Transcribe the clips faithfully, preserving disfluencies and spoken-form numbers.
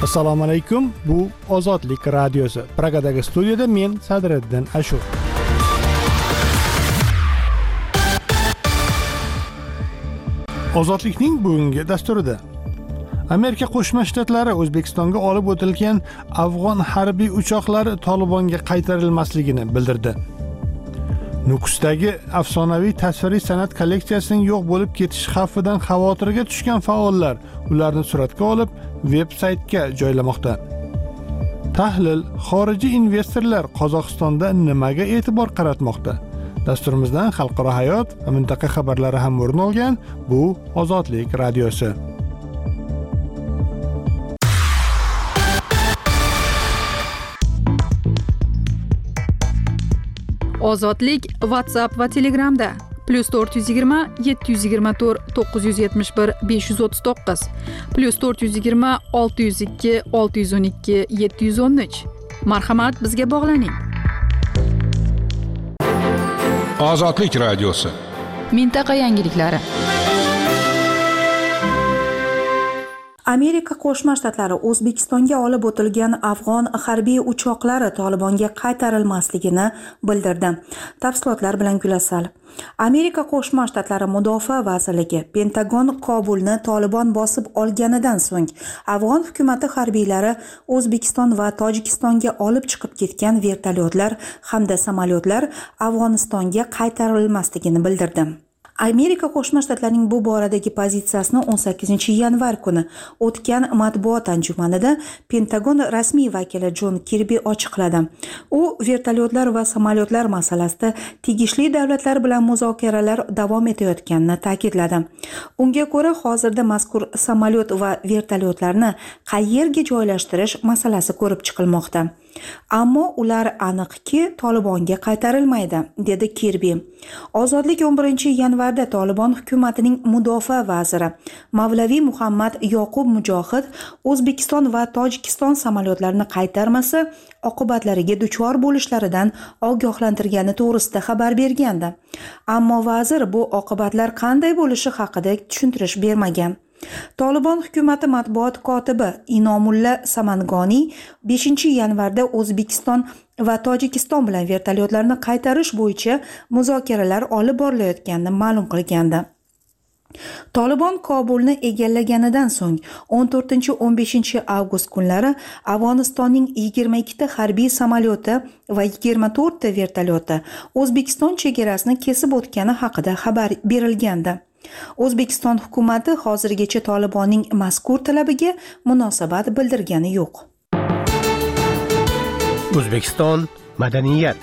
Assalomu alaykum. Bu Ozodlik radiosi. Pragadagi studiyada men Sadriddin Ashur. Ozodlikning bugungi dasturida Amerika Qo'shma Shtatlari O'zbekistonga olib o'tilgan afg'on harbiy uchoqlari Tolibonga qaytarilmasligini bildirdi. Nukusdagi afsonaviy tasviriy san'at kolleksiyasining yo'q bo'lib ketish xavfidan xavotirga tushgan faollar ularni suratga olib veb-saytga joylamoqda. Tahlil: xorijiy investorlar Qozog'istonda nimaga e'tibor qaratmoqda? Dasturimizdan xalqaro hayot va mintaqa xabarlari ham o'rin olgan. Bu Ozodlik radiosi. Ozodlik WhatsApp va Telegramda plus to'rt yuz yigirma yetti yuz yigirma to'rt to'qqiz yuz yetmish bir besh yuz o'ttiz to'qqiz plus to'rt yuz yigirma olti yuz ikki olti yuz o'n ikki yetti yuz o'n uch. Marhamat, bizga bog'laning. Ozodlik radiosi. Mintaqa yangiliklari. Amerika Qo'shma Shtatlari O'zbekistonga olib o'tilgan afg'on harbiy uchoqlari Tolibonga qaytarilmasligini bildirdi. Tafsilotlar bilan Gulasal. Amerika Qo'shma Shtatlari Mudofaa vazirligi Pentagon Kobulni Tolibon bosib olganidan so'ng afg'on hukumati harbiylari O'zbekiston va Tojikistonga olib chiqib ketgan vertolyotlar hamda samolyotlar Afg'onistonga qaytarilmasligini bildirdi. Amerika Qo'shma Shtatlarining bu boradagi pozitsiyasini o'n sakkizinchi yanvar kuni o'tgan matbuot anjumanida Pentagon rasmiy vakili Jon Kirbi ochiqladi. U vertolyotlar va samolyotlar masalasida tegishli davlatlar bilan muzokaralar davom etayotganini ta'kidladi. Unga ko'ra, hozirda mazkur samolyot va vertolyotlarni qayerga joylashtirish masalasi ko'rib chiqilmoqda. Ammo ular aniqki Tolibonga qaytarilmaydi, dedi Kirbi. Ozodlik o'n birinchi yanvarda Tolibon hukumatining mudofaa vaziri Mavlaviy Muhammad Yoqub Mujohid O'zbekiston va Tojikiston samolyotlarini qaytarmasa oqibatlariga duchor bo'lishlaridan ogohlantirgani to'g'risida xabar bergandi. Ammo vazir bu oqibatlar qanday bo'lishi haqida tushuntirish bermagan. Tolibon hukumati matbuot kotibi Inomulla Samangoniy beshinchi yanvarda O'zbekiston va Tojikiston bilan vertolyotlarni qaytarish bo'yicha muzokaralar olib borilayotganini ma'lum qilgandi. Tolibon Kobulni egallaganidan so'ng o'n to'rtinchi o'n beshinchi avgust kunlari Afg'onistonning yigirma ikkita harbiy samolyoti va yigirma to'rtta vertolyoti O'zbekiston chegarasini kesib o'tgani haqida xabar berilgandi. O'zbekiston hukumati hozirgacha Tolibonning mazkur talabiga munosabat bildirgani yo'q. O'zbekiston madaniyat.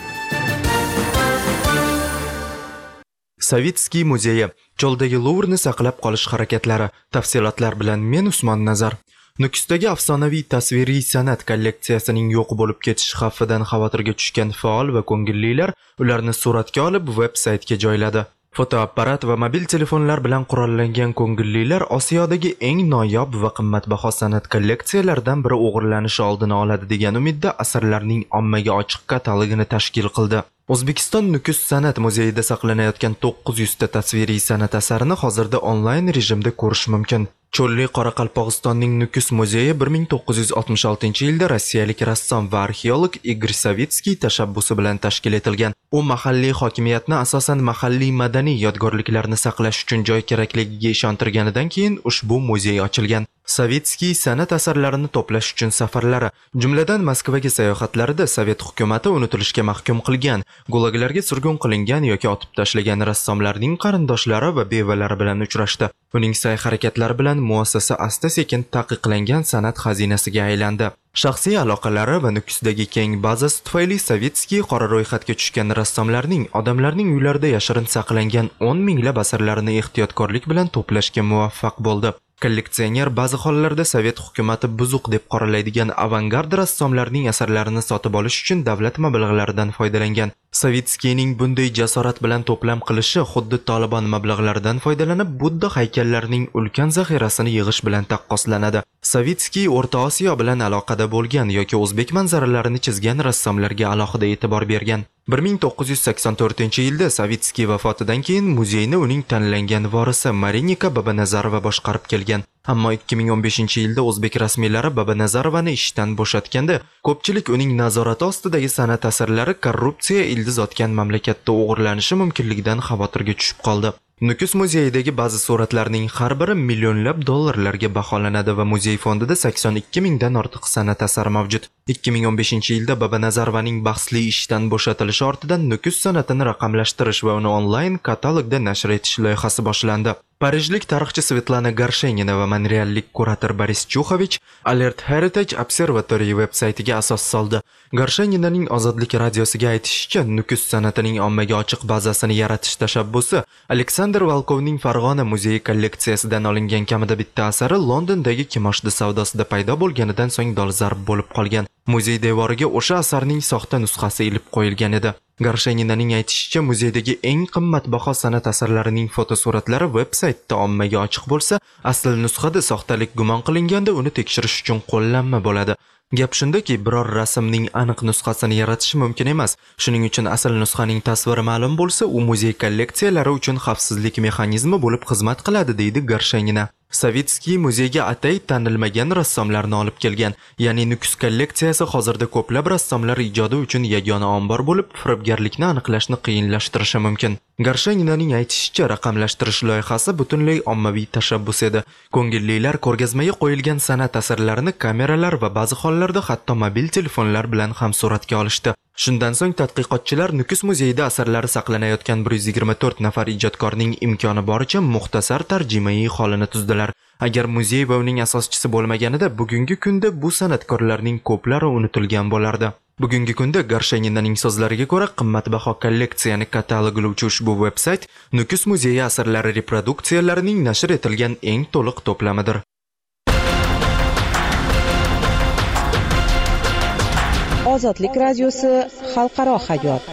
Savitskiy muzeyi choldagi Luvrni saqlab qolish harakatlari. Tafsilotlar bilan men Usmon Nazar. Nukusdagi afsonaviy tasviriy san'at kolleksiyasining yo'q bo'lib ketish xavfidan xavotirga tushgan faol va ko'ngillilar ularni suratga olib veb-saytga joyladi. Fotoapparat va mobil telefonlar bilan qurollangan ko'ngillilar Osiyodagi eng noyob va qimmatbaho san'at kolleksiyalaridan biri o'g'irlanishi oldini oladi degan umidda asarlarning ommaga ochiq katalogini tashkil qildi. O'zbekiston Nukus san'at muzeyida saqlanayotgan to'qqiz yuz ta tasviriy san'at asarini hozirda onlayn rejimda ko'rish mumkin. Cho'lli Qoraqalpog'istonning Nukus muzeyi bir ming to'qqiz yuz oltmish oltinchi yilda rossiyalik rassom va arxeolog Igor Savitskiy tashabbusi bilan tashkil etilgan. U mahalliy hokimiyatni asosan mahalliy madaniy yodgorliklarni saqlash uchun joy kerakligiga ishontirganidan keyin ushbu muzey ochilgan. Savitskiy san'at asarlarini to'plash uchun safarlari, jumladan Moskvaga sayohatlarida Sovet hukumati unutilishga mahkum qilgan, gulaglarga surgun qilingan yoki otib tashlagan rassomlarning qarindoshlari va bevalari bilan uchrashdi. Uning sa'y-harakatlari bilan muassasa asta-sekin taqiqlangan san'at xazinasiga aylandi. Shaxsiy aloqalari va Nukusdagi keng bazasi tufayli Savitskiy qora ro'yxatga tushgan rassomlarning odamlarning uylarida yashirin saqlangan o'n minglab asarlarini ehtiyotkorlik bilan to'plashga muvaffaq bo'ldi. Kolleksioner ba'zi hollarda Sovet hukumati buzuq deb qoralaydigan avangard rassomlarning asarlarini sotib olish uchun davlat mablag'laridan foydalangan. Savitskiyning bunday jasorat bilan to'plam qilishi xuddi Tolibon mablag'laridan foydalanib Budda haykallarining ulkan zaxirasini yig'ish bilan taqqoslanadi. Savitskiy O'rta Osiyo bilan aloqada bo'lgan yoki o'zbek manzaralarini chizgan rassomlarga alohida e'tibor bergan. bir ming to'qqiz yuz sakson to'rtinchi yilda Savitskiy vafotidan keyin muzeyni uning tanlangan vorisi Marinika Babanazarova boshqarib kelgan. Ammo ikki ming o'n beshinchi yilda o'zbek rasmiylari Bobanazarovani ishdan bo'shatganda, ko'pchilik uning nazorati ostidagi san'at asarlari korrupsiya ildiz otgan mamlakatda o'g'irlanishi mumkinligidan xavotirga tushib qoldi. Nukus muzeyidagi ba'zi suratlarning har biri millionlab dollarlarga baholanadi va muzey fondida sakson ikki mingdan ortiq san'at asari mavjud. ikki ming o'n beshinchi yilda Bobanazarovaning bahsli ishdan bo'shatilishi ortidan Nukus san'atini raqamlashtirish va uni onlayn katalogda nashr etish loyihasi boshlandi. Parijlik tarixchi Svetlana Gorshenina va monreallik kurator Boris Chuxovich Alert Heritage Observatory veb-saytiga asos soldi. Gorsheninaning Ozodlik radiosiga aytishicha, Nukus san'atining ommaga ochiq bazasini yaratish tashabbusi Aleksandr Volkovning Farg'ona muzeyi kolleksiyasidan olingan kamida bitta asari Londondagi kimoshdi savdosida paydo bo'lganidan so'ng dolzarb bo'lib qolgan. Muzey devoriga o'sha asarning soxta nusxasi ilib qo'yilgan edi. Gorsheninaning aytishicha, muzeydagi eng qimmatbaho san'at asarlarining fotosuratlari veb-saytda ommaga ochiq bo'lsa, asl nusxada soxtalik gumon qilinganda uni tekshirish uchun qo'llanma bo'ladi. Gap shundaki, biror rasmning aniq nusxasini yaratish mumkin emas. Shuning uchun asl nusxaning tasviri ma'lum bo'lsa, u muzey kolleksiyalari uchun xavfsizlik mexanizmi bo'lib xizmat qiladi, deydi Gorshenina. Savitskiy muzeyga atay tanilmagan rassomlarni olib kelgan. Ya'ni Nukus kolleksiyasi hozirda ko'plab rassomlar ijodi uchun yagona ombor bo'lib, firibgarlikni aniqlashni qiyinlashtirishi mumkin. Gorsheninaning aytishicha, raqamlashtirish loyihasi butunlay ommaviy tashabbus edi. Ko'ngillilar ko'rgazmaga qo'yilgan san'at asarlarini kameralar va ba'zi hollarda hatto mobil telefonlar bilan ham suratga olishdi. Shundan so'ng tadqiqotchilar Nukus muzeyida asarlari saqlanayotgan bir yuz yigirma to'rt nafar ijodkorning imkoni boricha muxtasar tarjimai holini tuzdilar. Agar muzey va uning asoschisi bo'lmaganida, bugungi kunda bu san'atkorlarning ko'plari unutilgan bo'lardi. Bugungi kunda Gorsheninaning so'zlariga ko'ra, qimmatbaho kolleksiyani kataloglovchi ushbu veb-sayt Nukus muzeyi asarlari reproduksiyalarining nashr etilgan eng to'liq to'plamidir. Ozodlik radiosi xalqaro hayot.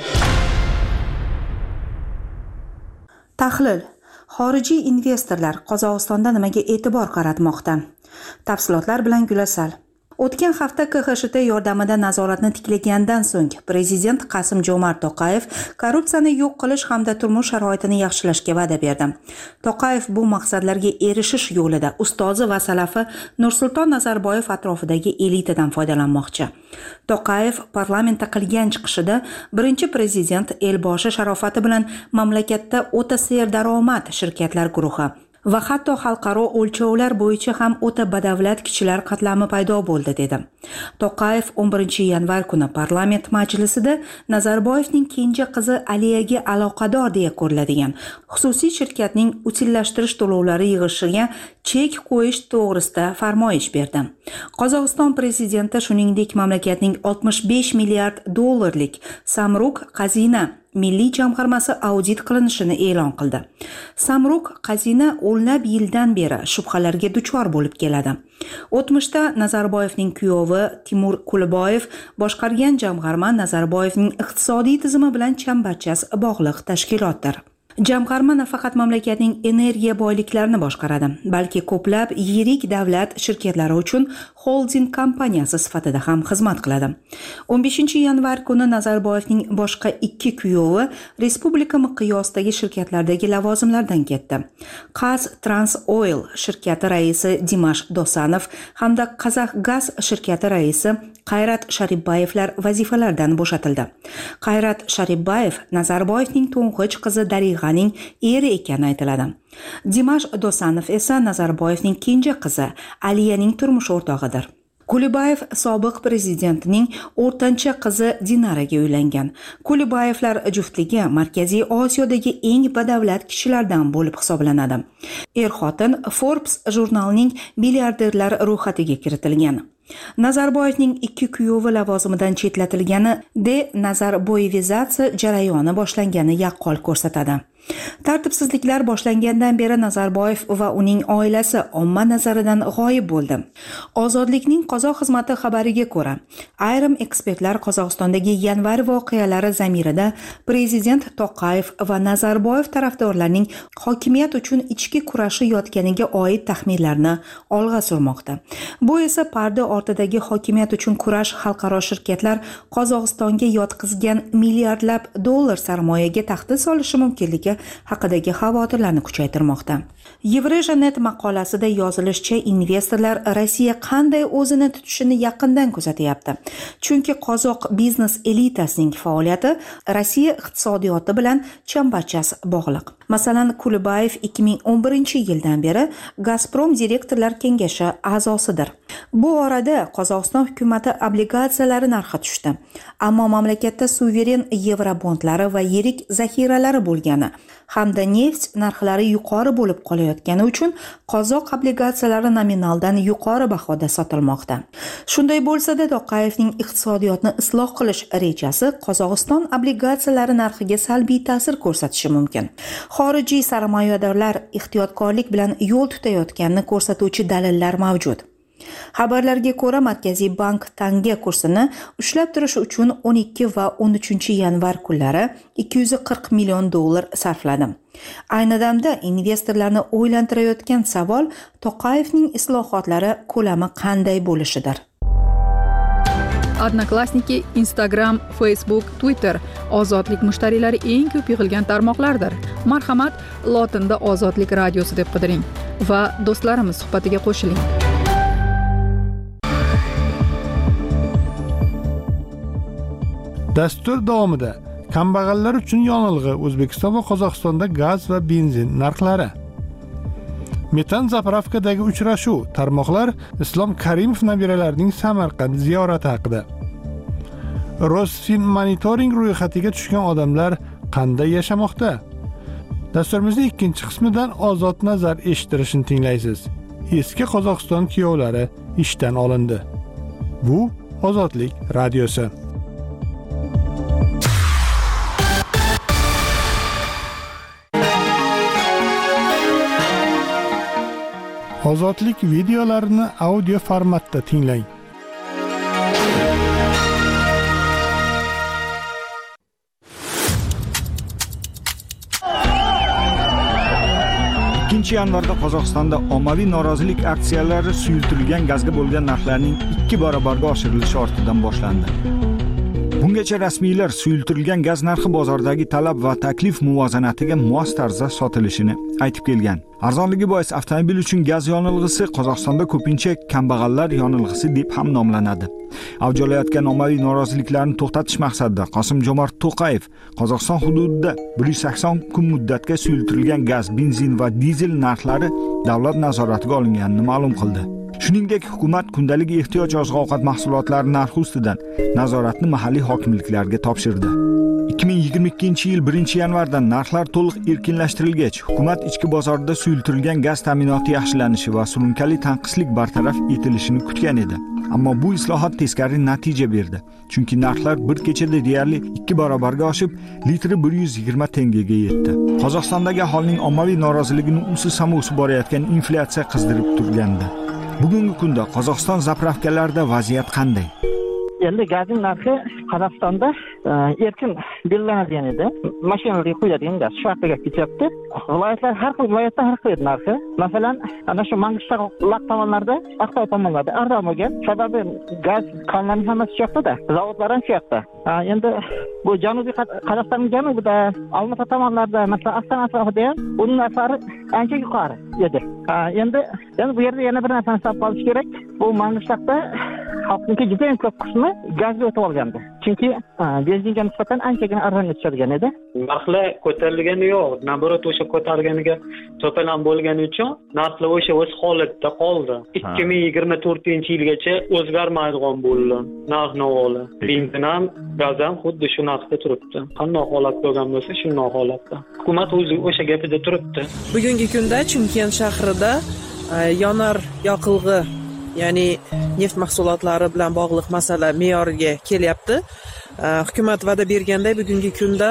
Tahlil: xorijiy investorlar Qozog'istonda nimaga e'tibor qaratmoqda? Tafsilotlar bilan Gulasal. O'tgan hafta K X S H T yordamida nazoratni tiklagandan so'ng Prezident Qasim-Jo'mart To'qayev korrupsiyani yo'q qilish hamda turmush sharoitini yaxshilashga va'da berdi. To'qayev bu maqsadlarga erishish yo'lida ustozi va salafi Nursulton Nazarboyev atrofidagi elitadan foydalanmoqchi. To'qayev parlamentda qilgan chiqishida birinchi prezident Elboshi sharofati bilan mamlakatda o'ta serdaromad shirkatlar guruhi va hatto xalqaro o'lchovlar bo'yicha ham o'ta badavlat kishilar qatlami paydo bo'ldi dedi. To'qayev o'n birinchi yanvar kuni parlament majlisida Nazarboyevning kenja qizi Aliyaga aloqador deya ko'riladigan xususiy shirkatning utillashtirish to'lovlari yig'ishiga chek qo'yish to'g'risida farmoyish berdi. Qozog'iston prezidenti shuningdek mamlakatning oltmish besh milliard dollarlik Samruk Qazina milliy jamg'armasi audit qilinishini e'lon qildi. Samruk Qazina o'nlab yildan beri shubhalarga duchor bo'lib keladi. O'tmishda Nazarboyevning kuyovi Timur Kulboyev boshqargan jamg'arma Nazarboyevning iqtisodiy tizimi bilan chambarchas bog'liq tashkilotdir. Jamg'arma nafaqat mamlakatning energiya boyliklarini boshqaradi, balki ko'plab yirik davlat shirkatlari uchun holding kompaniyasi sifatida ham xizmat qiladi. o'n beshinchi yanvar kuni Nazarboyevning boshqa ikki kuyovi respublika miqyosidagi shirkatlardagi lavozimlardan ketdi. Qaz Trans Oil shirkati raisi Dimash Dosanov hamda Qazax Gaz shirkati raisi Qayrat Sharibbayevlar vazifalardan bo'shatildi. Qayrat Sharibbayev Nazarboyevning to'ng'ich qizi Darig'aning eri ekani aytiladi. Dimash Dosanov esa Nazarboyevning kenja qizi Aliyaning turmush o'rtog'idir. Kulibayev sobiq prezidentning o'rtancha qizi Dinaraga uylangan. Kulibayevlar juftligi Markaziy Osiyodagi eng badavlat kishilardan bo'lib hisoblanadi. Er-xotin Forbes jurnalining milliarderlar ro'yxatiga kiritilgan. Nazarboyevning ikki kuyovi lavozimidan chetlatilgani denazarboyevizatsiya jarayoni boshlangani yaqqol ko'rsatadi. Tartibsizliklar boshlangandan beri Nazarboyev va uning oilasi omma nazaridan g'oyib bo'ldi. Ozodlikning qozoq xizmati xabariga ko'ra, ayrim ekspertlar Qozog'istondagi yanvar voqealari zamirida prezident To'qayev va Nazarboyev tarafdorlarining hokimiyat uchun ichki kurashi yotganiga oid taxminlarni olg'a surmoqda. Bu esa parda ortidagi hokimiyat uchun kurash xalqaro shirkatlar Qozog'istonga yotqizgan milliardlab dollar sarmoyaga tahdid solishi mumkinligi haqidagi xavotirlarni kuchaytirmoqda. Eurasianet maqolasida yozilishicha, investorlar Rossiya qanday o'zini tutishini yaqindan kuzatyapti. Chunki qozoq biznes elitasining faoliyati Rossiya iqtisodiyoti bilan chambarchas bog'liq. Masalan, Kulibayev ikki ming o'n birinchi yildan beri Gazprom direktorlar kengashi a'zosidir. Bu orada Qozog'iston hukumati obligatsiyalari narxi tushdi. Ammo mamlakatda suveren yevrobondlari va yirik zaxiralari bo'lgani hamda neft narxlari yuqori bo'lib qolayotgani uchun qozoq obligatsiyalari nominaldan yuqori bahoda sotilmoqda. Shunday bo'lsa-da, To'qayevning iqtisodiyotni isloh qilish rejasi Qozog'iston obligatsiyalari narxiga salbiy ta'sir ko'rsatishi mumkin. Xorijiy sarmoyadorlar ehtiyotkorlik bilan yo'l tutayotganini ko'rsatuvchi dalillar mavjud. Xabarlarga ko'ra, Markaziy bank tanga kursini ushlab turish uchun o'n ikki va o'n uchinchi yanvar kunlari ikki yuz qirq million dollar sarfladi. Ayni damda investorlarni o'ylantirayotgan savol To'qayevning islohotlari ko'lami qanday bo'lishidir. Odnoklassniki, Instagram, Facebook, Twitter ozodlik mushtariylari eng ko'p yig'ilgan tarmoqlardir. Marhamat, lotinda Ozodlik radiosi deb qidiring va do'stlarimiz suhbatiga qo'shiling. Dastur davomida kambag'allar uchun yonilg'i, O'zbekiston va Qozog'istonda gaz va benzin narxlari. Metan zapravkadagi uchrashuv, tarmoqlar Islom Karimov nabiralarining Samarqand ziyorati haqida. Rosfin monitoring ro'yxatiga tushgan odamlar qanday yashamoqda? Dasturimizning ikkinchi qismidan ozod nazar eshittirishni tinglaysiz. Eski Qozog'iston kuyovlari ishdan olindi. Bu Ozodlik radiosi. Ozodlik videolarini audio formatda tinglang. ikkinchi yanvarda Qozog'istonda ommaviy norozilik aksiyalari suyultirilgan gazga bo'lgan narxlarning ikki barobarga oshirilishi ortidan boshlandi. Bungacha rasmiylar suyultirilgan gaz narxi bozordagi talab va taklif muvozanatiga mos tarzda sotilishini aytib kelgan. Arzonligi bois avtomobil uchun gaz yonilg'isi Qozog'istonda ko'pincha kambag'allar yonilg'isi deb ham nomlanadi. Avj olayotgan ommaviy noroziliklarni to'xtatish maqsadida Qosim-Jomart To'qayev Qozog'iston hududida bir yuz sakson kun muddatga suyultirilgan gaz, benzin va dizel narxlari davlat nazoratiga olinganini ma'lum qildi. Shuningdek, hukumat kundalik ehtiyoj oziq-ovqat mahsulotlari narxi ustidan nazoratni mahalliy hokimliklarga topshirdi. ikki ming yigirma ikkinchi yil birinchi yanvardan narxlar to'liq erkinlashtirilgach, hukumat ichki bozorda suyultirilgan gaz ta'minoti yaxshilanishi va surunkali tanqislik bartaraf etilishini kutgan edi. Ammo bu islohot teskari natija berdi. Chunki narxlar bir kechada deyarli ikki barobarga oshib, litri bir yuz yigirma tengaga yetdi. Qozog'istondagi aholining ommaviy noroziligini usi samosi borayotgan inflyatsiya qizdirib turgandi. Bugungi kunda Qozog'iston zapravkalarida vaziyat qanday? Endi gazning narxi Qozog'istonda erkin belgilanadigan edi. Mashinalarga qo'yadigan gaz shu haqda gap ketyapti. Viloyatlar har xil viloyatda har xil narxi. Masalan, ana shu Mang'ishtouq tomonlarda, Aqto'y tomonlarda arzon bo'lgan. Sababi gaz konlarining hammasi shu yoqda-da, zavodlar ham shu yoqda. Endi bu janubiy Qozog'istonning janubida, Olma-ota tomonlarda, masalan, Astana atrofida ham uning narxlari ancha yuqori edi. Endi endi bu yerda yana bir narsani hisobga olish kerak. Bu Mang'ishtouqda xalqning juda ham ko'p qismi gazga o'tib olgandi. Chunki benzinga nisbatan anchagina arzonga tushadigan edi. Narxlar ko'tarilgani yo'q, naborot o'sha ko'targaniga to'palam bo'lgani uchun narxlar o'sha o'z holatda qoldi. ikki ming yigirma to'rtinchi yilgacha o'zgarmaydigan bo'ldi narx-navolar. Benzin ham, gaz ham xuddi shu narxda turibdi. Qanday holat bo'lgan bo'lsa, shunday holatda. Hukumat o'zi o'sha gapida turibdi. Bugungi kunda Chimkent shahrida yonar yoqilg'i, ya'ni neft mahsulotlari bilan bog'liq masala me'yoriga kelyapti. Hukumat va'da berganday bugungi kunda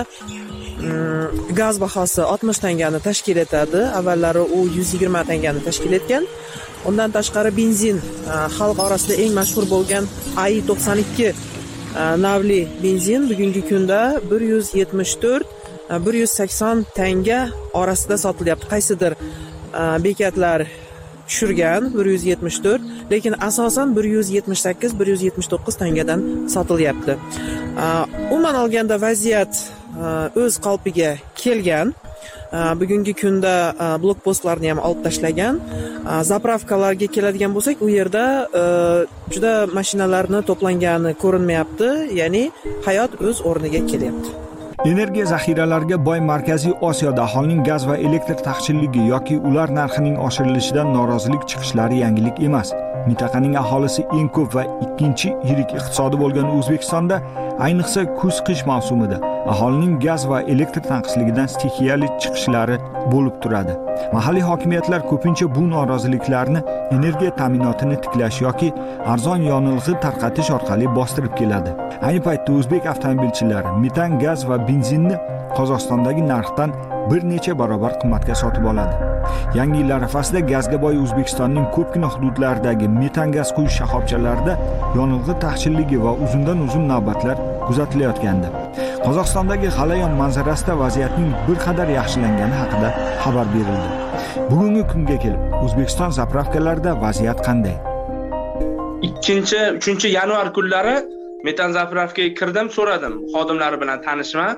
gaz bahosi oltmish tangani tashkil etadi. Avvallari u yuz yigirma tangani tashkil etgan. Undan tashqari benzin xalq orasida eng mashhur bo'lgan A I to'qson ikki navli benzin bugungi kunda bir yuz yetmish to'rt bir yuz sakson tanga orasida sotilyapti. Qaysidir bekatlar tushirgan bir yuz yetmish to'rt, lekin asosan bir yuz yetmish sakkiz bir yuz yetmish to'qqiz tangadan sotilyapti. Umuman olganda vaziyat o'z qalbiga kelgan. bugungi kunda blokpostlarni ham olib tashlagan. Zapravkalarga keladigan bo'lsak, u yerda juda mashinalarni to'plangani ko'rinmayapti, ya'ni hayot o'z o'rniga kelyapti. Energiya zaxiralariga boy Markaziy Osiyoda aholining gaz va elektr taqchilligi yoki ular narxining oshirilishidan norozilik chiqishlari yangilik emas. Mintaqaning aholisi eng ko'p va ikkinchi yirik iqtisodi bo'lgan O'zbekistonda, ayniqsa kuz-qish mavsumida aholining gaz va elektr tanqisligidan stixiyali chiqishlari bo'lib turadi. Mahalliy hokimiyatlar ko'pincha bu noroziliklarni energiya ta'minotini tiklash yoki arzon yonilg'i tarqatish orqali bostirib keladi. Ayni paytda o'zbek avtomobilchilari metan gaz va benzinni Qozog'istondagi narxdan bir necha barobar qimmatga sotib oladi. Yangi yil arafasida gazga boy O'zbekistonning ko'pgina hududlaridagi metan gaz quyish shoxobchalarida yonilg'i taqchilligi va uzundan uzun navbatlar kuzatilayotgandi. Qozog'istondagi g'alayon manzarasida vaziyatning bir qadar yaxshilangani haqida xabar berildi. Bugungi kunga kelib O'zbekiston zapravkalarida vaziyat qanday? ikkinchi uchinchi yanvar kunlari metan zapravkaga kirdim, so'radim xodimlari bilan tanishman.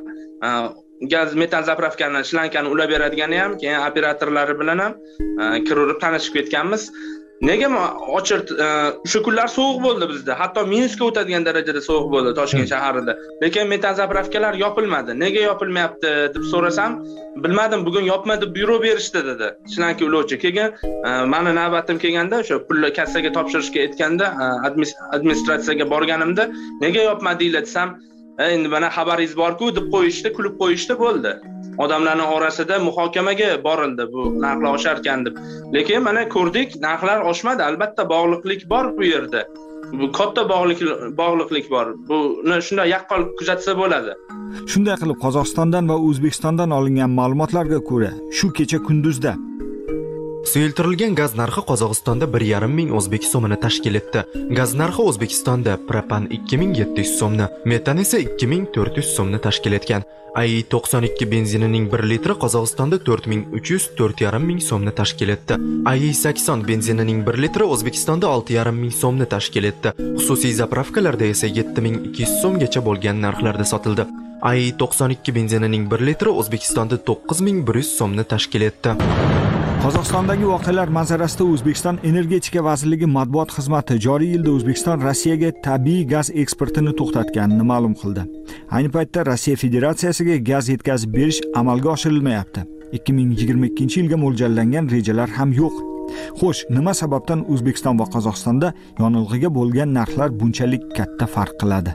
Gaz metan zapravkani shlankani ulab beradigan ham, keyin operatorlari bilan ham kirib tanishib ketganmiz. Nega ochir o'sha kunlar sovuq bo'ldi bizda. Hatto minusga o'tadigan darajada sovuq bo'ldi Toshkent shahrida. Lekin metan zapravkalar yopilmadi. Nega yopilmayapti deb so'rasam, bilmadim, bugun yopmadi, buyruq berishdi dedi. Shlanka ulovchi. Keyin meni navbatim kelganda, o'sha pulni kassaga topshirishga aytganda, administratsiyaga borganimda, nega yopmadinglar desam, endi mana xabaringiz bor-ku deb qo'yishdi, kulib qo'yishdi, bo'ldi. Odamlarning orasida muhokamaga borildi bu narxlar oshar ekan deb. Lekin mana ko'rdik, narxlar oshmadi. Albatta bog'liqlik bor bu yerda. Bu katta bog'liqlik bog'liqlik bor. Buni shunday yaqqol kuzatsa bo'ladi. Shunday qilib Qozog'istondan va O'zbekistondan olingan ma'lumotlarga ko'ra, shu kecha kunduzda Suyultirilgan gaz narxi Qozog'istonda bir yarim ming o'zbek so'mini tashkil etdi. Gaz narxi O'zbekistonda propan ikki ming yetti yuz so'mni, metan esa ikki ming to'rt yuz so'mni tashkil etgan. A I to'qson ikki benzinining bir litri Qozog'istonda to'rt ming uch yuz to'rt yarim ming so'mni tashkil etdi. A I sakson benzinining bir litri O'zbekistonda olti yarim ming so'mni tashkil etdi. Xususiy zapravkalarda esa yetti ming ikki yuz so'mgacha bo'lgan narxlarda sotildi. A I to'qson ikki benzinining bir litri O'zbekistonda to'qqiz ming bir yuz so'mni tashkil etdi. Qozog'istondagi voqealar manzarasida O'zbekiston Energetika vazirligi matbuot xizmati joriy yilda O'zbekiston Rossiyaga tabiiy gaz eksportini to'xtatganini ma'lum qildi. Ayni paytda Rossiya Federatsiyasiga gaz yetkazib berish amalga oshirilmayapti. ikki ming yigirma ikkinchi yilga mo'ljallangan rejalar ham yo'q. Xo'sh, nima sababdan O'zbekiston va Qozog'istonda yonilg'iga bo'lgan narxlar bunchalik katta farq qiladi?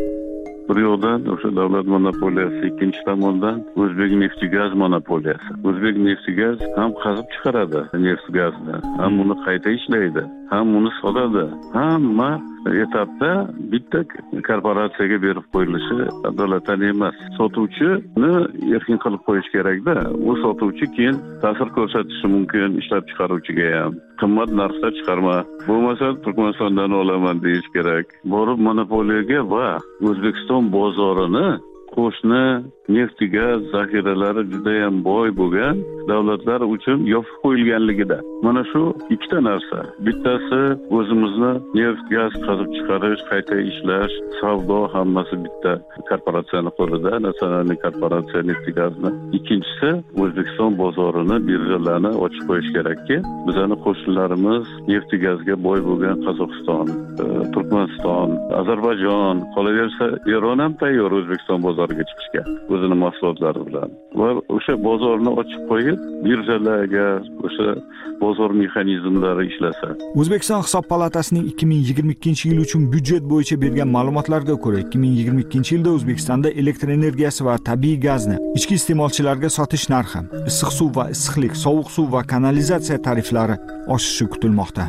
Bir yo'dan o'sha davlat monopoliyasi, ikkinchi tomondan O'zbek neft-gaz monopoliyasi. O'zbek neft-gaz ham qazib chiqaradi neft-gazni, ham uni qayta ishlaydi, ham uni sotadi. Hamma etapda bitta korporatsiyaga berib qo'yilishi adolatdan emas. Sotuvchini erkin qilib qo'yish kerak-da. U sotuvchi keyin ta'sir ko'rsatishi mumkin ishlab chiqaruvchiga ham. Qimmat narxda chiqarma. Bo'lmasa Turkmanistondan olaman deyish kerak. Borib monopoliyaga va O'zbekiston bozorini qo'shni neft-gaz zaxiralari juda ham boy bo'lgan davlatlar uchun yopib qo'yilganligida. Mana shu ikkita narsa. Bittasi o'zimizni neft-gaz qazib chiqarish, qayta ishlash, savdo hammasi bitta korporatsiyaning qo'lida, nasional korporatsiya neft-gazni. Ikkinchisi O'zbekiston bozorini, birjalarni ochib qo'yish kerakki, bizning qo'shnilarimiz neft-gazga boy bo'lgan Qozog'iston, Turkmaniston, Ozarbayjon, qolaversa Eron ham tayyor O'zbekiston bozoriga chiqishga o'zining mahsulotlari bilan. Va o'sha bozorni ochib qo'yib, birjalarga o'sha bozor mexanizmlari ishlasa. O'zbekiston Hisob palatasining ikki ming yigirma ikkinchi yil uchun byudjet bo'yicha bergan ma'lumotlarga ko'ra, ikki ming yigirma ikkinchi yilda O'zbekistonda elektr energiyasi va tabiiy gazni ichki iste'molchilarga sotish narxi, issiq suv va issiqlik, sovuq suv va kanalizatsiya tariflari oshishi kutilmoqda.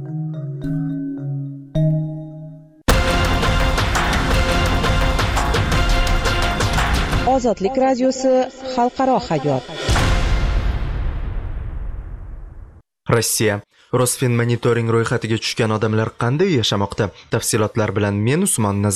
Ozodlik radiosi xalqaro hayot. Rossiya. Rosfinmonitoring ro'yxatiga tushgan odamlar qanday yashamoqda? Tafsilotlar bilan men Usmon Nazar.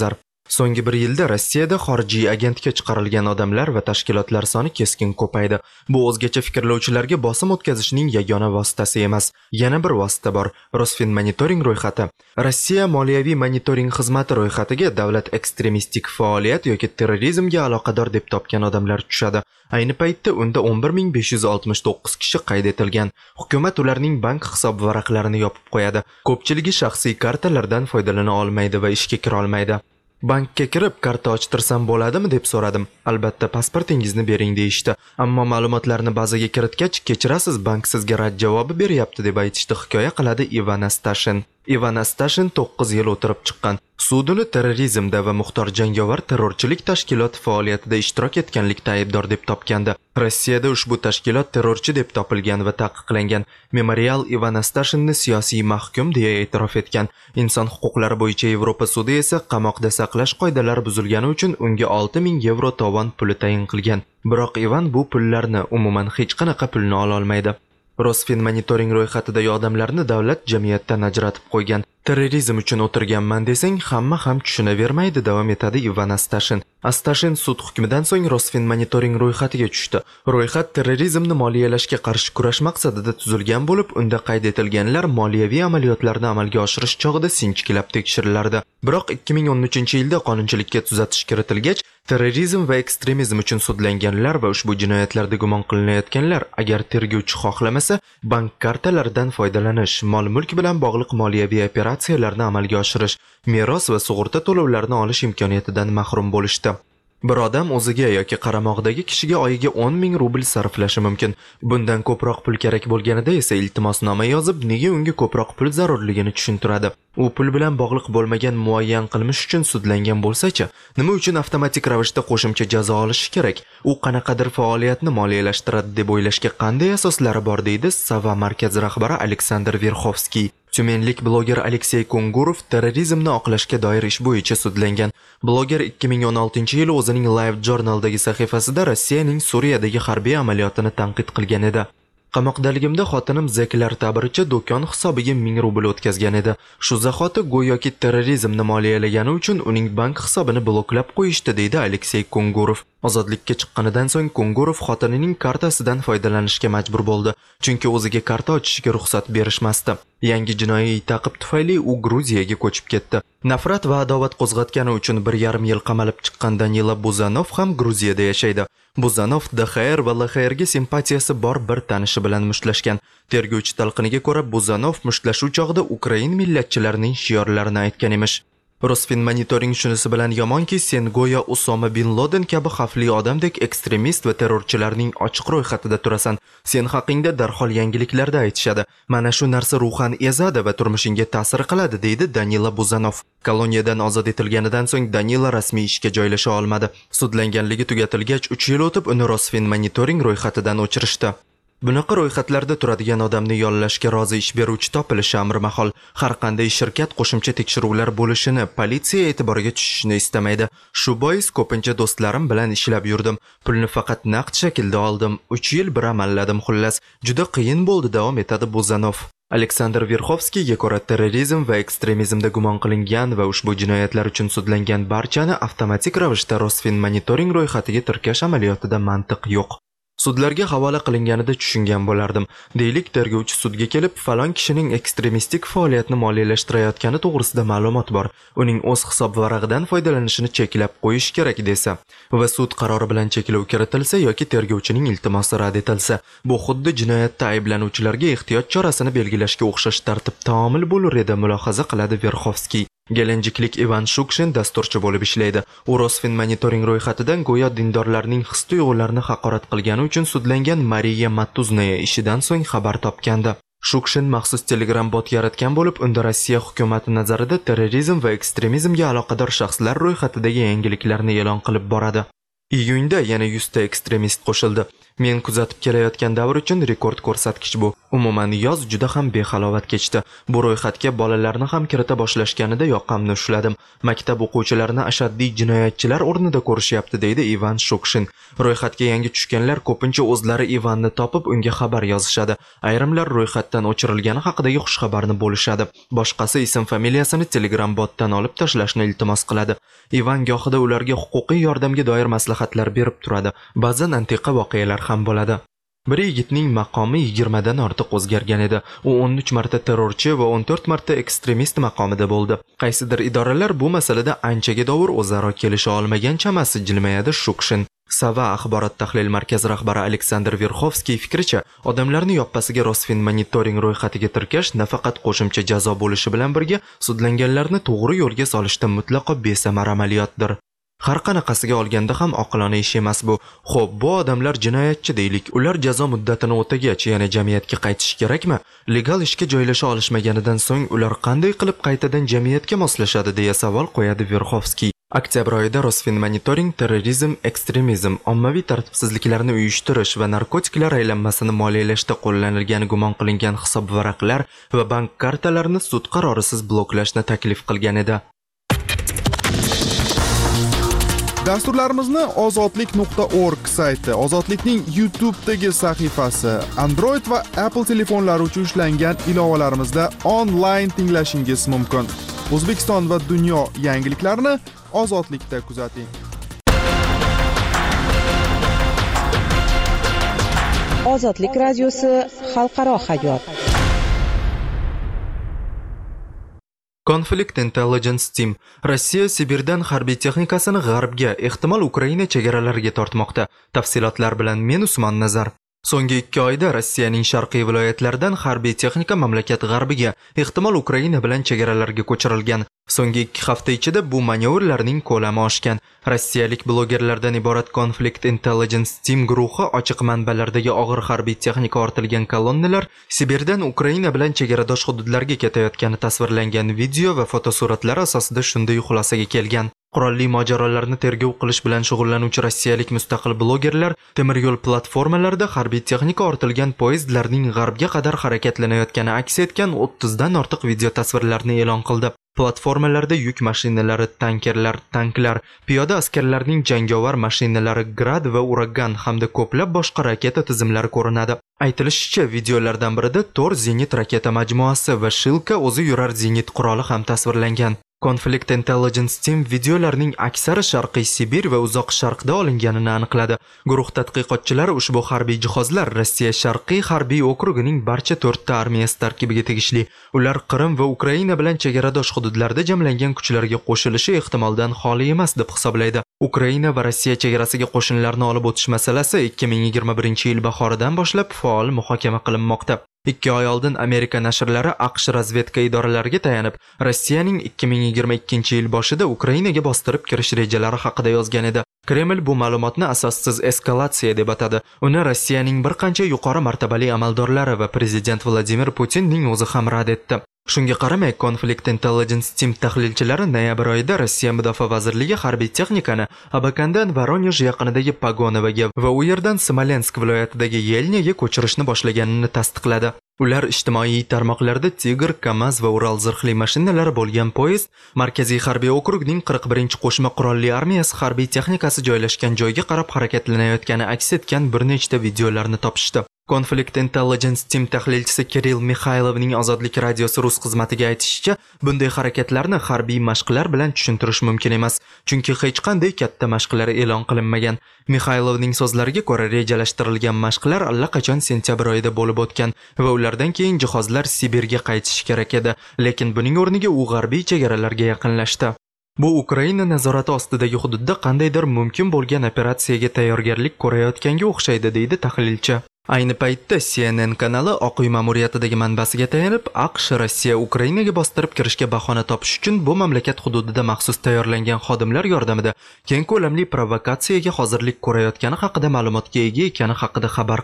So'nggi bir yilda Rossiyada xorijiy agentga chiqarilgan odamlar va tashkilotlar soni keskin ko'paydi. Bu o'zgacha fikrlovchilarga bosim o'tkazishning yagona vositasi emas. Yana bir vosita bor: Rosfinmonitoring ro'yxati. Rossiya moliyaviy monitoring xizmati ro'yxatiga davlat ekstremistik faoliyat yoki terrorizmga aloqador deb topgan odamlar tushadi. Ayni paytda unda o'n bir ming besh yuz oltmish to'qqiz kishi qayd etilgan. Hukumat ularning bank hisob varaqlarini yopib qo'yadi. Ko'pchiligi shaxsiy kartalardan foydalana olmaydi va ishga kira olmaydi. Bankka kirib karta ochtirsam bo'ladimi deb so'radim. Albatta, pasportingizni bering deyishdi. Ammo ma'lumotlarni bazaga kiritgach, kechirasiz, bank sizga rad javobi beryapti deb aytishdi, hikoya qiladi Ivan Astashin. Ivan Astashin to'qqiz yil o'tirib chiqqan. Sud uni terrorizmda va muxtor jangovar terrorchilik tashkiloti faoliyatida ishtirok etganlikda aybdor deb topgandi. Rossiyada ushbu tashkilot terrorchi deb topilgan va taqiqlangan. Memorial Ivan Astashinni siyosiy mahkum deya e'tirof etgan. Inson huquqlari bo'yicha Yevropa sudi esa qamoqda saqlash qoidalari buzilgani uchun unga olti ming yevro tovon puli tayin qilgan. Biroq Ivan bu pullarni, umuman hech qanaqa pulni ola olmaydi. Rosfinmonitoring ro'yxatidagi odamlarni davlat jamiyatdan ajratib qo'ygan. Terrorizm uchun o'tirganman desang, hamma ham tushunavermaydi, davom etadi Ivan Astashin. Astashin sud hukmidan so'ng Rosfinmonitoring ro'yxatiga tushdi. Ro'yxat terrorizmni moliyalashga qarshi kurash maqsadida tuzilgan bo'lib, unda qayd etilganlar moliyaviy amaliyotlarni amalga oshirish chog'ida sinchikilab tekshirilardi. Biroq ikki ming o'n uchinchi yilda qonunchilikka tuzatish kiritilgach, terrorizm va ekstremizm uchun sudlanganlar va ushbu jinoyatlarda gumon qilinayotganlar agar tergovchi xohlamasa, bank kartalaridan foydalanish, mol-mulk bilan bog'liq moliyaviy operatsiyalarni amalga oshirish, meros va sug'urta to'lovlarini olish imkoniyatidan mahrum bo'lishdi. Bir odam o'ziga yoki qaramog'idagi kishiga oyiga o'n ming rubl sarflashi mumkin. Bundan ko'proq pul kerak bo'lganida esa iltimosnoma yozib, nega unga ko'proq pul zarurligini tushuntiradi. U pul bilan bog'liq bo'lmagan muayyan qilmish uchun sudlangan bo'lsa-chi, nima uchun avtomatik ravishda qo'shimcha jazo olishi kerak? U qanaqadir faoliyatni moliyalashtiradi deb o'ylashga qanday asoslari bor, deydi Sava markazi rahbari Aleksandr Verxovskiy. Tyumenlik bloger Aleksey Kongurov terrorizmni oqlashga doir ish bo'yicha sudlangan. Bloger ikki ming o'n oltinchi yili o'zining Live Journaldagi sahifasida Rossiyaning Suriyadagi harbiy amaliyotini tanqid qilgan edi. Qamoqdaligimda xotinim Zeklar ta'biricha do'kon hisobiga ming rubl o'tkazgan edi. Shu zahoti go'yoki terrorizmni moliyalagani uchun uning bank hisobini bloklab qo'yishdi, deydi Aleksey Kongurov. Ozodlikka chiqqanidan so'ng Kongurov xotinining kartasidan foydalanishga majbur bo'ldi, chunki o'ziga karta ochishga ruxsat berishmasdi. Yangi jinoiy ta'qib tufayli u Gruziyaga ko'chib ketdi. Nafrat va adovat qo'zg'atgani uchun bir yarim yil qamalib chiqqan Danila Buzanov ham Gruziyada yashaydi. Buzanov D X R va L X R ga simpatiyasi bor bir tanishi bilan mushtlashgan. Tergovchi talqiniga ko'ra, Buzanov mushtlashuv chog'ida Ukrain millatchilarining shiorlarini aytgan emish. Rosfinmonitoring shunisi bilan yomonki, sen go'yo Usoma bin Laden kabi xavfli odamdek ekstremist va terrorchilarning ochiq ro'yxatida turasan. Sen haqingda darhol yangiliklarda aytishadi. Mana shu narsa ruhan ezadi va turmushingga ta'sir qiladi, deydi Danila Buzanov. Koloniyadan ozod etilganidan so'ng Danila rasmiy ishga joylasha olmadi. Sudlanganligi tugatilgach uch yil o'tib uni Rosfinmonitoring ro'yxatidan o'chirishdi. Bunaqa ro'yxatlarda turadigan odamni yollashga rozi ish beruvchi topilishi amri mahol. Har qanday shirkat qo'shimcha tekshiruvlar bo'lishini, politsiya e'tiboriga tushishni istamaydi. Shu bois ko'pincha do'stlarim bilan ishlab yurdim. Pulni faqat naqd shaklda oldim. uch yil bir amalladim xullas. Juda qiyin bo'ldi, davom etadi Buzanov. Aleksandr Verxovskiyga ko'ra, terrorizm va ekstremizmda gumon qilingan va ushbu jinoyatlar uchun sudlangan barchani avtomatik ravishda Rosfinmonitoring ro'yxatiga tirkash amaliyotida mantiq yo'q. Sudlarga havola qilinganida tushungan bo'lardim. Deylik, tergovchi sudga kelib, falon kishining ekstremistik faoliyatni moliyalashtirayotgani to'g'risida ma'lumot bor. Uning o'z hisob varag'idan foydalanishini cheklab qo'yish kerak desa va sud qarori bilan cheklov kiritilsa yoki tergovchining iltimosi rad etilsa, bu xuddi jinoyatda ayblanuvchilarga ehtiyot chorasini belgilashga o'xshash tartib taomil bo'lur edi, mulohaza qiladi Verxovskiy. Gelenjiklik Ivan Shukshin dasturchi bo'lib ishlaydi. U Rosfinmonitoring ro'yxatidan go'yo dindorlarning his-tuyg'ularini haqorat qilgani uchun sudlangan Mariya Matuznaya ishidan so'ng xabar topgandi. Shukshin maxsus Telegram bot yaratgan bo'lib, unda Rossiya hukumati nazarida terrorizm va ekstremizmga aloqador shaxslar ro'yxatidagi yangiliklarni e'lon qilib boradi. Iyunda yana yuzta ekstremist qo'shildi. Men kuzatib kelayotgan davr uchun rekord ko'rsatkich bu. Umuman yoz juda ham behalovat kechdi. Bu ro'yxatga bolalarni ham kirita boshlashganida yoqamni ushladim. Maktab o'quvchilarini ashaddiy jinoyatchilar o'rnida ko'rishyapti, deydi Ivan Shukshin. Ro'yxatga yangi tushganlar ko'pincha o'zlari Ivanni topib unga xabar yozishadi. Ayrimlar ro'yxatdan o'chirilgani haqidagi xushxabarni bo'lishadi. Boshqasi ism familiyasini Telegram botdan olib tashlashni iltimos qiladi. Ivan gohida ularga huquqiy yordamga doir maslahatlar berib turadi. Ba'zan antiqa voqealar ham bo'ladi. Bir yigitning maqomi yigirmadan ortiq o'zgargan edi. U o'n uch marta terrorchi va o'n to'rt marta ekstremist maqomida bo'ldi. Qaysidir idoralar bu masalada anchaga dovur o'zaro kelisha olmagan chamasi jilmayadi Shukshin. Sava axborot tahlil markazi rahbari Aleksandr Verxovskiy fikricha, odamlarni yoppasiga Rosfinmonitoring ro'yxatiga tirkash nafaqat qo'shimcha jazo bo'lishi bilan birga sudlanganlarni to'g'ri yo'lga solishda mutlaqo besamar amaliyotdir. Har qanaqasiga olganda ham oqilona ish emas bu. Xo'p, bu odamlar jinoyatchi deylik. Ular jazo muddatini o'tagach yana jamiyatga qaytish kerakmi? Legal ishga joylasha olishmaganidan so'ng ular qanday qilib qaytadan jamiyatga moslashadi deya savol qo'yadi Verxovskiy. Oktyabr oyida Rosfinmonitoring terrorizm, ekstremizm, ommaviy tartibsizliklarni uyushtirish va narkotiklar aylanmasini moliyalashda qo'llanilgani gumon qilingan hisobvaraqlar va bank kartalarini sud qarorisiz bloklashni taklif qilgan edi. Dasturlarimizni ozodlik nuqta org sayti, Ozodlikning YouTube'dagi sahifasi, Android va Apple telefonlari uchun ishlangan ilovalarimizda onlayn tinglashingiz mumkin. O'zbekiston va dunyo yangiliklarini Ozodlikda kuzating. Ozodlik radiosi xalqaro hayot. Conflict Intelligence Team Rossiya Sibirdan harbiy texnikasini g'arbga, ehtimol Ukraina chegaralariga tortmoqda. Tafsilotlar bilan men Usmon Nazar. So'nggi ikki oyda Rossiyaning sharqiy viloyatlaridan harbiy texnika mamlakat g'arbiga, ehtimol Ukraina bilan chegaralarga ko'chirilgan. So'nggi ikki hafta ichida bu manyovrlarning ko'lami oshgan. Rossiyalik blogerlardan iborat Conflict Intelligence Team guruhi ochiq manbalardagi og'ir harbiy texnika ortilgan kolonnalar Sibirdan Ukraina bilan chegaradosh hududlarga ketayotgani tasvirlangan video va fotosuratlar asosida shunday xulosaga kelgan. Qurolli mojarolarni tergov qilish bilan shug'ullanuvchi rossiyalik mustaqil blogerlar temir yo'l platformalarida harbiy texnika ortilgan poyezdlarning g'arbga qadar harakatlanayotgani aks etgan o'ttizdan ortiq video tasvirlarni e'lon qildi. Platformalarda yuk mashinalari, tankerlar, tanklar, piyoda askarlarning jangovar mashinalari Grad va Uragan hamda ko'plab boshqa raketa tizimlari ko'rinadi. Aytilishicha, videolardan birida Tor zenit raketa majmuasi va Shilka o'zi yurar zenit quroli ham tasvirlangan. Conflict Intelligence Team videolarning aksari Sharqiy Sibir va Uzoq Sharqda olinganini aniqladi. Guruh tadqiqotchilari ushbu harbiy jihozlar Rossiya Sharqiy harbiy okrugining barcha to'rtta armiyasi tarkibiga tegishli. Ular Qrim va Ukraina bilan chegaradosh hududlarda jamlangan kuchlarga qo'shilishi ehtimoldan xoli emas deb hisoblaydi. Ukraina va Rossiya chegarasiga qo'shinlarni olib o'tish masalasi ikki ming yigirma birinchi yil bahoridan boshlab faol muhokama qilinmoqda. ikki oy oldin Amerika nashrlari AQSh razvedka idoralariga tayanib, Rossiyaning ikki ming yigirma ikkinchi yil boshida Ukrainaga bostirib kirish rejalari haqida yozgan edi. Kreml bu ma'lumotni asossiz eskalatsiya deb atadi. Uni Rossiyaning bir qancha yuqori martabali amaldorlari va prezident Vladimir Putinning o'zi ham rad etdi. Shunga qaramay, Conflict Intelligence Team tahlilchilari noyabr oyida Rossiya Mudofaa vazirligi harbiy texnikani Abakandan Voronezh yaqinidagi Pagonovaga va u yerdan Smolensk viloyatidagi Yelnyaga ko'chirishni boshlaganini tasdiqladi. Ular ijtimoiy tarmoqlarda Tigr, Kamaz va Ural zirhli mashinalari bo'lgan poyezd, Markaziy harbiy okrugning qirq birinchi qo'shma qurolli armiyasi harbiy texnikasi joylashgan joyga qarab harakatlanayotgani aks etgan bir nechta videolarni topishdi. Conflict Intelligence Team tahlilchisi Kirill Mixaylovning Ozodlik radiosi rus xizmatiga aytishicha, bunday harakatlarni harbiy mashqlar bilan tushuntirish mumkin emas, chunki hech qanday katta mashqlar e'lon qilinmagan. Mixaylovning so'zlariga ko'ra, rejalashtirilgan mashqlar allaqachon sentyabr oyida bo'lib o'tgan va ulardan keyin jihozlar Sibirga qaytishi kerak edi, lekin buning o'rniga u g'arbiy chegaralarga yaqinlashdi. Bu Ukraina nazorati ostidagi hududda qandaydir mumkin bo'lgan operatsiyaga tayyorgarlik ko'rayotganga o'xshaydi, deydi tahlilchi. Ayni paytda C N N kanali Oq uy ma'muriyatidagi manbasiga tayanib, AQSh Rossiya Ukrainaga bostirib kirishga bahona topish uchun bu mamlakat hududida maxsus tayyorlangan xodimlar yordamida keng ko'lamli provokatsiyaga hozirlik ko'rayotgani haqida ma'lumotga ega ekani haqida xabar qildi.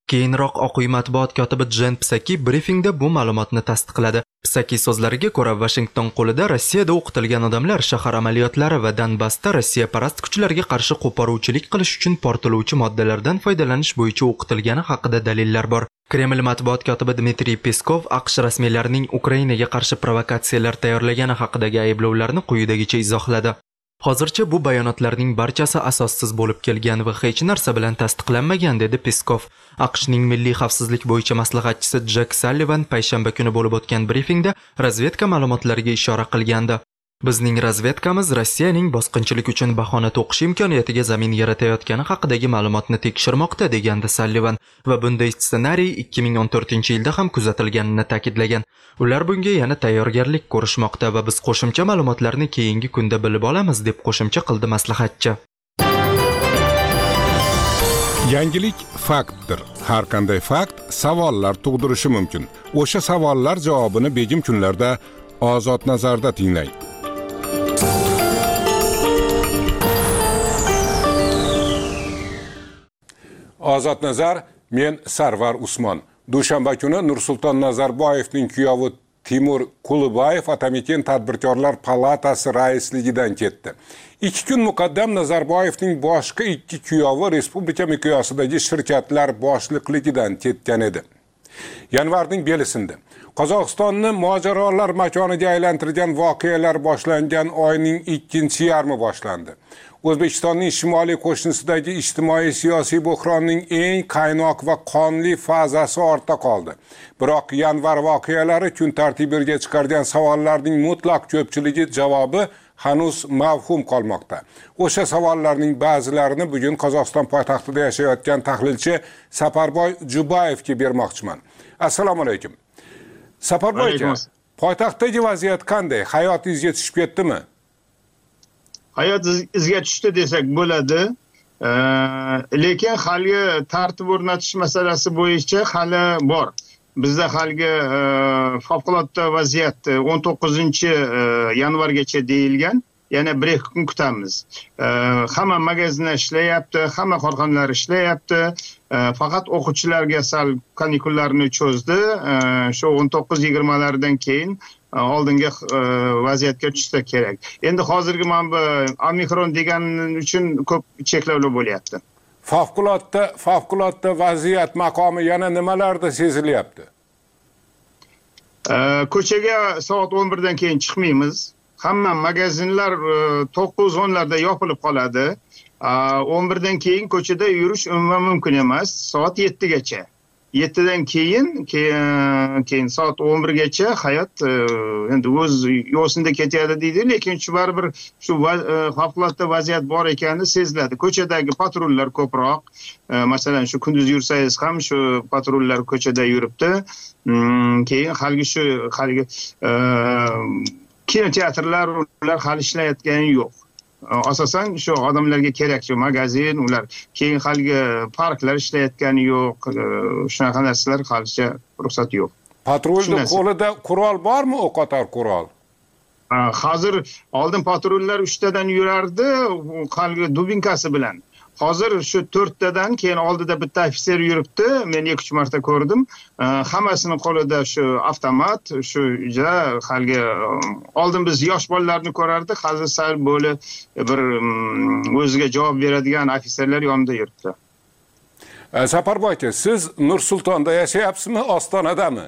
Keyinroq Oq uy matbuot kotibi Jen Psaki brifingda bu ma'lumotni tasdiqladi. Psaki so'zlariga ko'ra, Washington qo'lida Rossiyada o'qitilgan odamlar shahar amaliyotlari va Donbassda Rossiya parast kuchlarga qarshi qo'poruvchilik qilish uchun portlovchi moddalardan foydalanish bo'yicha o'qitilgani haqida dalillar bor. Kreml matbuot kotibi Dmitriy Peskov AQSh rasmiylarining Ukrainaga qarshi provokatsiyalar tayyorlagani haqidagi ayblovlarni quyidagicha izohladi. Hozircha bu bayonotlarning barchasi asossiz bo'lib kelgan va hech narsa bilan tasdiqlanmagan, dedi Peskov. AQShning milliy xavfsizlik bo'yicha maslahatchisi Jack Sullivan payshanba kuni bo'lib o'tgan brifingda razvedka ma'lumotlariga ishora qilgandi. Bizning razvedkamiz Rossiyaning bosqinchilik uchun bahona to'qish imkoniyatiga zamin yaratayotgani haqidagi ma'lumotni tekshirmoqda, degandi Sullivan va bunday ssenariy ikki ming o'n to'rtinchi yilda ham kuzatilganini ta'kidlagan. Ular bunga yana tayyorgarlik ko'rishmoqda va biz qo'shimcha ma'lumotlarni keyingi kunda bilib olamiz, deb qo'shimcha qildi maslahatchi. Yangilik faktdir. Har qanday fakt savollar tug'dirishi mumkin. O'sha savollar javobini begim kunlarda Ozod nazarda tinglang. Ozod nazar, men Sarvar Usmon. Dushanba kuni Nursulton Nazarboyevning kuyovi Timur Kulubayev Atamikin Tadbirkorlar palatasi raisligidan ketdi. ikki kun muqaddam Nazarboyevning boshqa ikki kuyovi respublika miqyosidagi shirkatlar boshliqligidan ketgan edi. Yanvarning belisida Qozog'istonni mojarolar makoniga aylantirgan voqealar boshlangan oyning ikkinchi yarmi boshlandi. O'zbekistonning shimoliy qo'shnisidagi ijtimoiy siyosiy buhronning eng qaynoq va qonli fazasi ortda qoldi. Biroq yanvar voqealari kun tartibiga chiqargan savollarning mutlaq ko'pchiligi javobi hanuz mavhum qolmoqda. O'sha savollarning ba'zilarini bugun Qozog'iston poytaxtida yashayotgan tahlilchi Saparboy Jubayevga bermoqchiman. Assalomu alaykum. Saparboy aka, poytaxtdagi vaziyat qanday? Hayotingizga tushib ketdimi? Hayot izga tushdi desak bo'ladi. Lekin hali tartib o'rnatish masalasi bo'yicha hali bor. Bizda hali favqulodda vaziyat o'n to'qqizinchi yanvargacha deyilgan. Yana bir ikki kun kutamiz. Hamma magazinlar ishlayapti, hamma korxonalar ishlayapti. Faqat o'quvchilarga sal kanikullarni cho'zdi. Shu o'n to'qqiz yigirmalardan keyin oldinga vaziyatga tushsa kerak. Endi hozirgi mana bu omikron deganing uchun ko'p cheklovlar bo'lyapti. Favqulodda favqulodda vaziyat maqomi yana nimalarda sezilyapti? Ko'chaga soat o'n birdan keyin chiqmaymiz. Hamma magazinlar to'qqiz o'nlarda yopilib qoladi. o'n birdan keyin ko'chada yurish umuman mumkin emas. Soat yettigacha. yettidan keyin keyin soat o'n birgacha hayot endi o'z yo'sinda ketadi deydi, lekin shu baribir shu favqulodda vaziyat bor ekani seziladi. Ko'chadagi patrullar ko'proq, masalan shu kunduz yursangiz ham shu patrullar ko'chada yuribdi. Keyin haligi shu haligi kinoteatrlar ular hali ishlayotgani yo'q. Asosan shu odamlarga kerak shu magazin, ular keyin haligi parklar ishlayotgani yo'q. Shunaqa narsalar halicha ruxsat yo'q. Patrulning qo'lida qurol bormi, o'qotar qurol? Hozir oldin patrullar uchtadan yurardi, haligi dubinkasi bilan. Hozir shu to'rttadan keyin oldida bitta ofitser yuribdi. Men ikki uch marta ko'rdim. Hammasining qo'lida shu avtomat, shu ja haligi oldin biz yosh bolalarni ko'rardik, hozir sal bo'li bir o'ziga javob beradigan ofitserlar yonida yuribdi. Saparboy aka, siz Nursultonda yashayapsizmi, Ostonadami?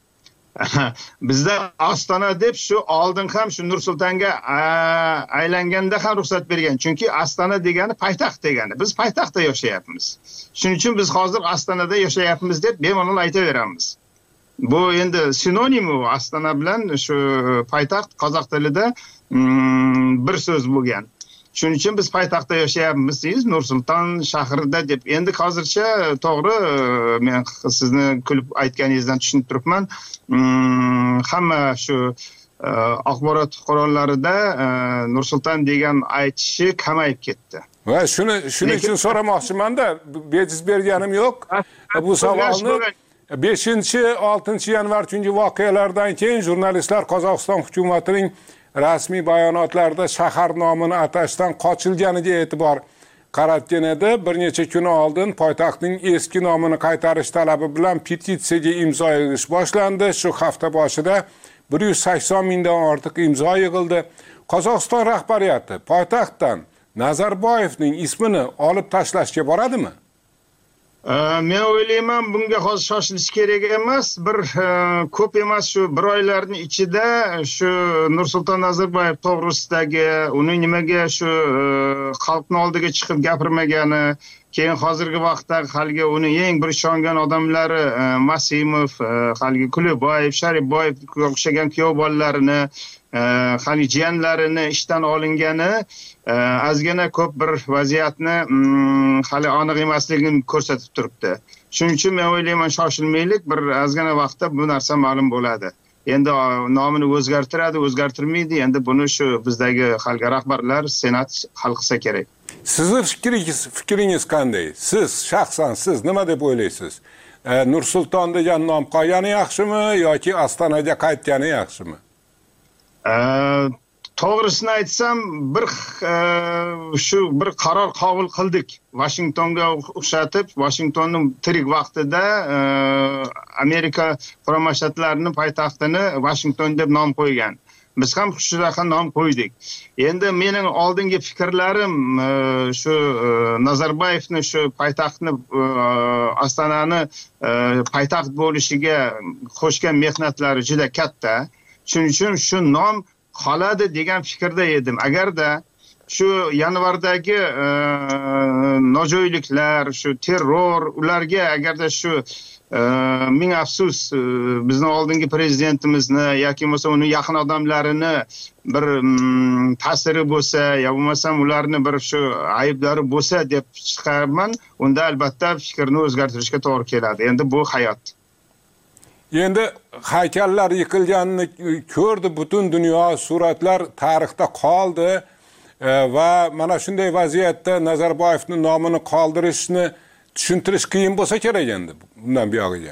Bizda Ostona deb shu oldin ham shu Nursultonga aylanganda ham ruxsat bergan. Chunki Ostona degani poytaxt degani. Biz poytaxtda yashayapmiz. Shuning uchun biz hozir Ostonada yashayapmiz deb bemalol aytaveramiz. Bu endi sinonim u. Ostona bilan shu poytaxt qozoq tilida bir so'z bo'lgan. Shuning uchun biz poytaxtda yashayapmiz deymiz, Nursulton shahrida deb. Endi hozircha to'g'ri, men sizni kulib aytganingizdan tushunib turibman. Hamma shu axborot qurollarida Nursulton degan aytishi kamayib ketdi. Va shuni shuning uchun so'ramoqchiman-da, bejiz berganim yo'q. Bu savolni beshinchi oltinchi yanvar kungi voqealardan keyin jurnalistlar Qozog'iston hukumatining rasmiy bayonotlarida shahar nomini atashdan qochilganiga e'tibor qaratgan edi. Bir necha kun oldin poytaxtning eski nomini qaytarish talabi bilan petitsiyaga imzo yig'ish boshlandi. Shu hafta boshida bir yuz sakson mingdan ortiq imzo yig'ildi. Qozog'iston rahbariyati poytaxtdan Nazarboyevning ismini olib tashlashga boradimi? Men o'ylayman, bunga hozir shoshilish kerak emas. Bir ko'p emas, shu bir oylarning ichida shu Nursulton Nazarboyev to'g'risidagi uning nimaga shu xalqning oldiga chiqib gapirmagani, keyin hozirgi vaqtda haligi uni eng bir ishongan odamlari Masimov, haligi Kuleboyev, Sharipboyevga o'xshagan kuyov bolalarini, hali jiyanlarini ishdan olingani ozgina ko'p bir vaziyatni hali aniq emasligini ko'rsatib turibdi. Shuning uchun men o'ylayman, shoshilmaylik, bir ozgina vaqtda bu narsa ma'lum bo'ladi. Endi nomini o'zgartiradi, o'zgartirmaydi. Endi buni shu bizdagi xalq rahbarlar, senat hal qilsa kerak. Sizning fikringiz, fikringiz qanday? Siz shaxsan siz nima deb o'ylaysiz? Nursulton degan nom qolgani yaxshimi yoki Ostonaga qaytgani yaxshimi? To'g'risini aytsam, bir shu bir qaror qabul qildik. Washingtonga o'xshatib, Washingtonning tirik vaqtida Amerika Qo'shma Shtatlarining poytaxtini Washington deb nom qo'ygan. Biz ham shunaqa nom qo'ydik. Endi mening oldingi fikrlarim shu Nazarboyevni shu poytaxtni Ostonani poytaxt bo'lishiga qo'shgan mehnatlari juda katta. Shuning uchun shu nom qoladi degan fikrda edim. Agarda shu yanvardagi nojo'yliklar, shu terror, ularga agarda shu ming afsus bizning oldingi prezidentimizni yoki bo'lmasa uning yaqin odamlarini bir ta'siri bo'lsa, yo bo'lmasa ularni bir shu ayblari bo'lsa deb chiqarman, unda albatta fikrni o'zgartirishga to'g'ri keladi. Endi bu hayot. Endi haykallar yıkılganini ko'rdi butun dunyo, suratlar tarixda qoldi va mana shunday vaziyatda Nazarboyevning nomini qoldirishni tushuntirish qiyin bo'lsa kerak endi bundan buyog'iga.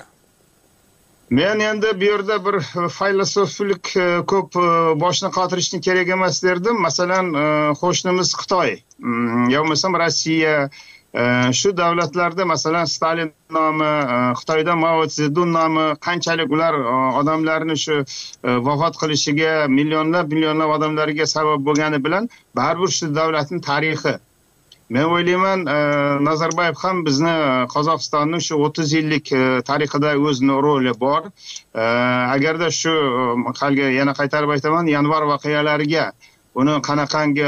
Men endi bu yerda bir filosoflik ko'p boshni qotirishni kerak emas derdim. Masalan, qo'shnimiz Xitoy, yo bo'lmasa Rossiya, shu davlatlarda masalan Stalin nomi, Xitoyda Mao Zedong nomi qanchalik ular odamlarni shu vafot qilishiga, millionlab millionlab odamlarga sabab bo'lgani bilan baribir shu davlatning tarixi. Men o'ylayman, Nazarboyev ham bizni Qozog'istonning shu o'ttiz yillik tarixida o'zining roli bor. Agarda shu qalga yana qaytarib aytaman, yanvar voqealariga uni qanaqangi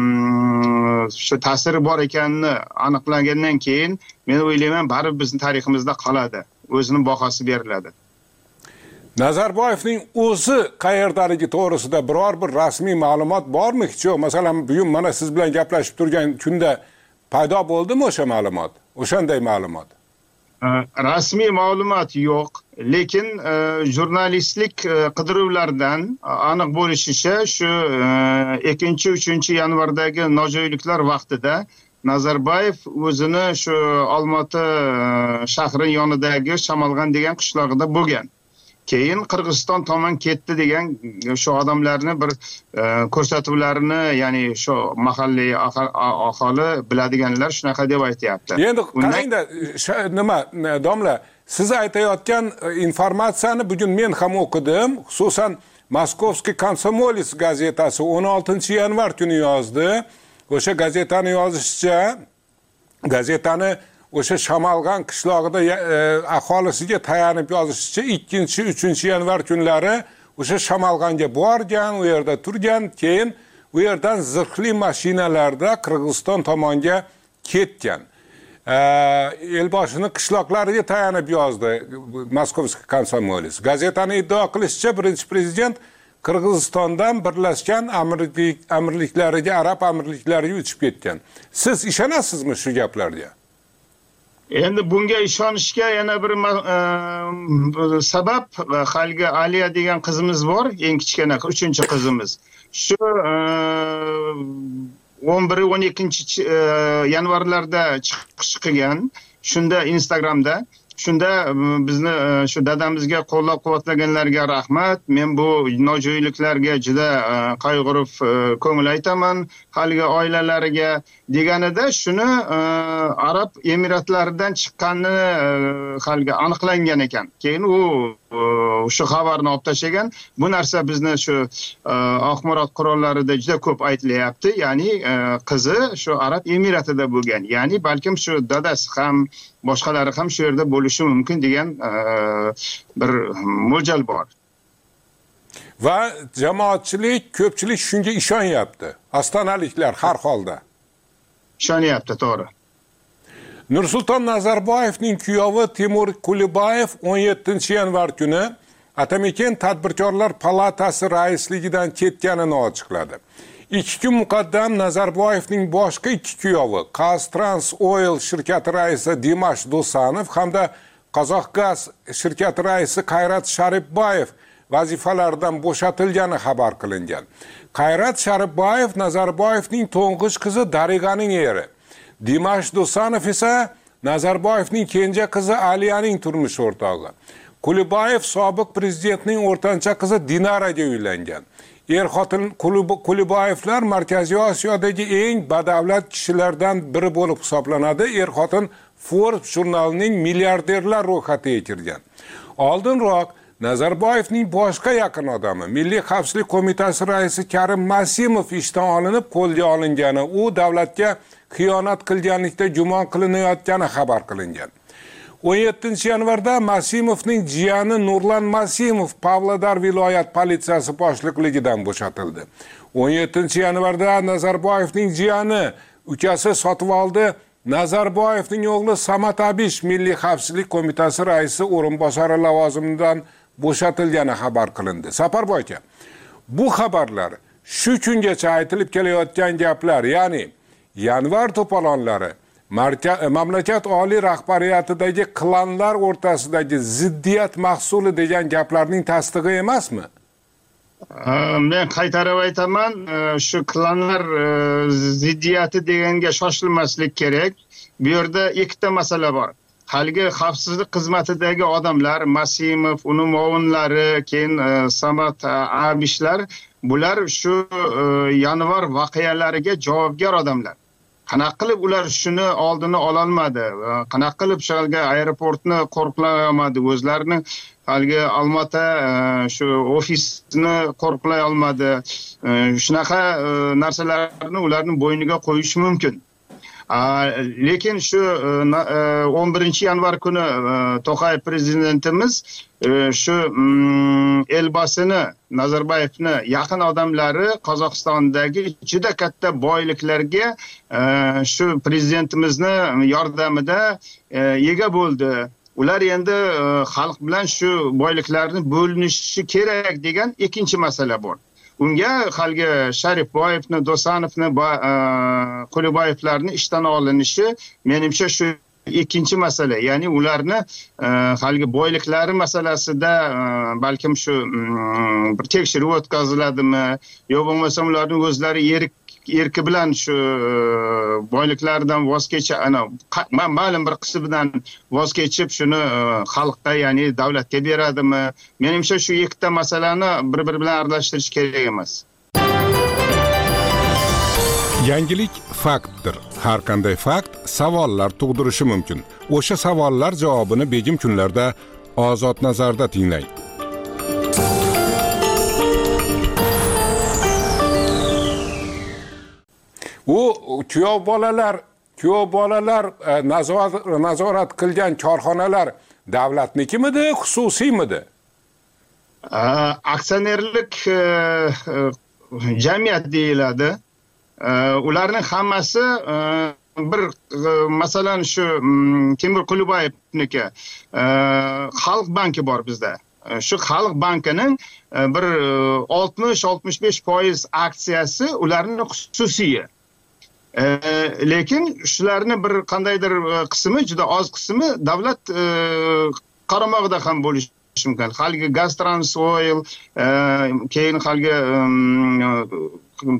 shu ta'siri bor ekanini aniqlangandan keyin men o'ylayman, baribir bizning tariximizda qoladi, o'zining bahosi beriladi. Nazarboyevning o'zi qayerdaligi to'g'risida biror bir rasmiy ma'lumot bormi? Hech yo'q. Masalan, bugun mana siz bilan gaplashib turgan kunda paydo bo'ldimi o'sha ma'lumot? O'shanday ma'lumot. Rasmiy ma'lumot yo'q, lekin jurnalistlik qidiruvlardan aniq bo'lishicha shu ikkinchi uchinchi yanvardagi nojo'yliklar vaqtida Nazarboyev o'zini shu Olmoti shahri yonidagi Shamalg'an degan qishlog'ida bo'lgan. Keyin Qirg'iziston tomon ketdi degan shu odamlarni bir ko'rsatuvlarini, ya'ni shu mahalliy aholi biladiganlar shunaqa deb aytayapti. Endi qarangda, nima domla, siz aytayotgan informatsiyani bugun men ham o'qidim. Xususan Moskovskiy Komsomolets gazetasi o'n oltinchi yanvar kuni yozdi. O'sha gazetani yozishicha, gazetani o'sha Shamalg'an qishlog'ida aholisiga tayanib yozishicha ikkinchi uchinchi yanvar kunlari o'sha Shamalg'anga borgan, u yerda turgan, keyin u yerdan zirhli mashinalarda Qirg'iziston tomonga ketgan. Elboshining qishloqlariga tayanib yozdi Moskovskiy Komsomolets. Gazetani iddio qilishicha, birinchi prezident Qirg'izistondan Birlashgan Amirliklariga, Arab Amirliklariga uchib ketgan. Siz ishonasizmi shu gaplarga? Endi bunga ishonishga yana bir sabab, haligi Aliya degan qizimiz bor, eng kichkina uchinchi qizimiz. Shu o'n bir o'n ikkinchi yanvarlarda chiqish qilgan, shunda Instagramda shunda bizni shu dadamizga qo'llab-quvvatlaganlarga rahmat. Men bu nojo'yliklarga juda qayg'urib ko'ngil aytaman haligi oilalariga deganida shuni Arab Emiratlaridan chiqqanini haligi aniqlangan ekan. Keyin u shu xabarni olib tashlagan. Bu narsa bizni shu axborot qurollarida juda ko'p aytilyapti. Ya'ni qizi shu Arab Emiratida bo'lgan. Ya'ni balkim shu dadasi ham boshqalari ham shu yerda bo'lishi mumkin degan bir mo'ljal bor. Va jamoatchilik, ko'pchilik shunga ishonyapti. Ostonaliklar har holda ishonyapti, to'g'ri. Nursulton Nazarboyevning kuyovi Timur Kulibayev o'n yettinchi yanvar kuni Atameken Tadbirkorlar palatasi raisligidan ketganini ochiqladi. Ikki kun muqaddam Nazarboyevning boshqa ikki kuyovi Qaztrans Oil shirkati raisi Dimash Do'sanov hamda Qozoqgaz shirkati raisi Qayrat Sharipbayev vazifalaridan bo'shatilgani xabar qilingan. Qayrat Sharipbayev Nazarboyevning to'ng'ich qizi Dariganing eri. Dimash Do'sanov esa Nazarboyevning kenja qizi Aliyaning turmush o'rtog'i. Kulibayev sobiq prezidentning o'rtancha qizi Dinaraga uylangan. Er-xotin Kulibayevlar Markaziy Osiyodagi eng badavlat kishilardan biri bo'lib hisoblanadi. Er-xotin Forbes jurnalining milliarderlar ro'yxatiga kirgan. Oldinroq Nazarboyevning boshqa yaqin odami, Milliy xavfsizlik qo'mitasi raisi Karim Masimov ishdan olinib qo'lga olingani, u davlatga xiyonat qilganlikda gumon qilinayotgani xabar qilingan. o'n yettinchi yanvarda Masimovning jiyani Nurlan Masimov Pavlodar viloyat politsiyasi boshliqligidan bo'shatildi. o'n yettinchi yanvarda Nazarboyevning jiyani ukasi Sotvoldi Nazarboyevning o'g'li Samat Abish Milliy xavfsizlik qo'mitasi raisi o'rinbosari lavozimidan bo'shatilgani xabar qilindi. Saparboy aka, bu xabarlar shu kungacha aytilib kelayotgan gaplar, ya'ni yanvar to'polonlari mamlakat oliy rahbariyatidagi klanlar o'rtasidagi ziddiyat mahsuli degan gaplarning tasdig'i emasmi? Men qaytarib aytaman, shu klanlar ziddiyati deganga shoshilmaslik kerak. Bu yerda ikkita masala bor. Haligi xavfsizlik xizmatidagi odamlar, Masimov, uni muovinlari, keyin Samat Abishlar, bular shu yanvar voqealariga javobgar odamlar. Qanaqa qilib ular shuni oldini ola olmadi? Qanaqa qilib shalga aeroportni qo'riqlay olmadi? O'zlarini haligi Olmota shu ofisini qo'riqlay olmadi? Shunaqa narsalarni ularning bo'yniga qo'yish mumkin. Lekin shu o'n birinchi yanvar kuni To'qayev prezidentimiz shu Elbasini, Nazarboyevni yaqin odamlari Qozog'istondagi juda katta boyliklarga shu prezidentimizni yordamida ega bo'ldi. Ular endi xalq bilan shu boyliklarni bo'linishi kerak degan ikkinchi masala bor. Unga haligi Sharipboyevni, Do'sanovni, Qulibayevlarni ishdan olinishi menimcha shu ikkinchi masala. Ya'ni ularni haligi boyliklari masalasida balkim shu bir tekshiruv o'tkaziladimi, yo bo'lmasa ularning o'zlari erik erki bilan shu boyliklaridan voz kechib, ana ma'lum bir qismidan voz kechib shuni xalqqa, ya'ni davlatga beradimi? Menimcha shu ikkita masalani bir-biri bilan aralashtirish kerak emas. Yangilik faktdir. Har qanday fakt savollar tug'dirishi mumkin. O'sha savollar javobini begim kunlarda Ozod nazarda tinglang. U kuyov bolalar, kuyov bolalar nazorat qilgan korxonalar davlatnikimidi, xususiymidi? Aksionerlik jamiyat deyiladi. Ularning hammasi bir masalan shu Timur Kulibayevniki Xalq banki bor bizda. Shu Xalq bankining bir oltmish oltmish besh foiz aksiyasi ularning xususiy. Lekin shularni bir qandaydir qismi, juda oz qismi davlat qaramog'ida ham bo'lishi mumkin. Haligi Qaztrans Oil, keyin haligi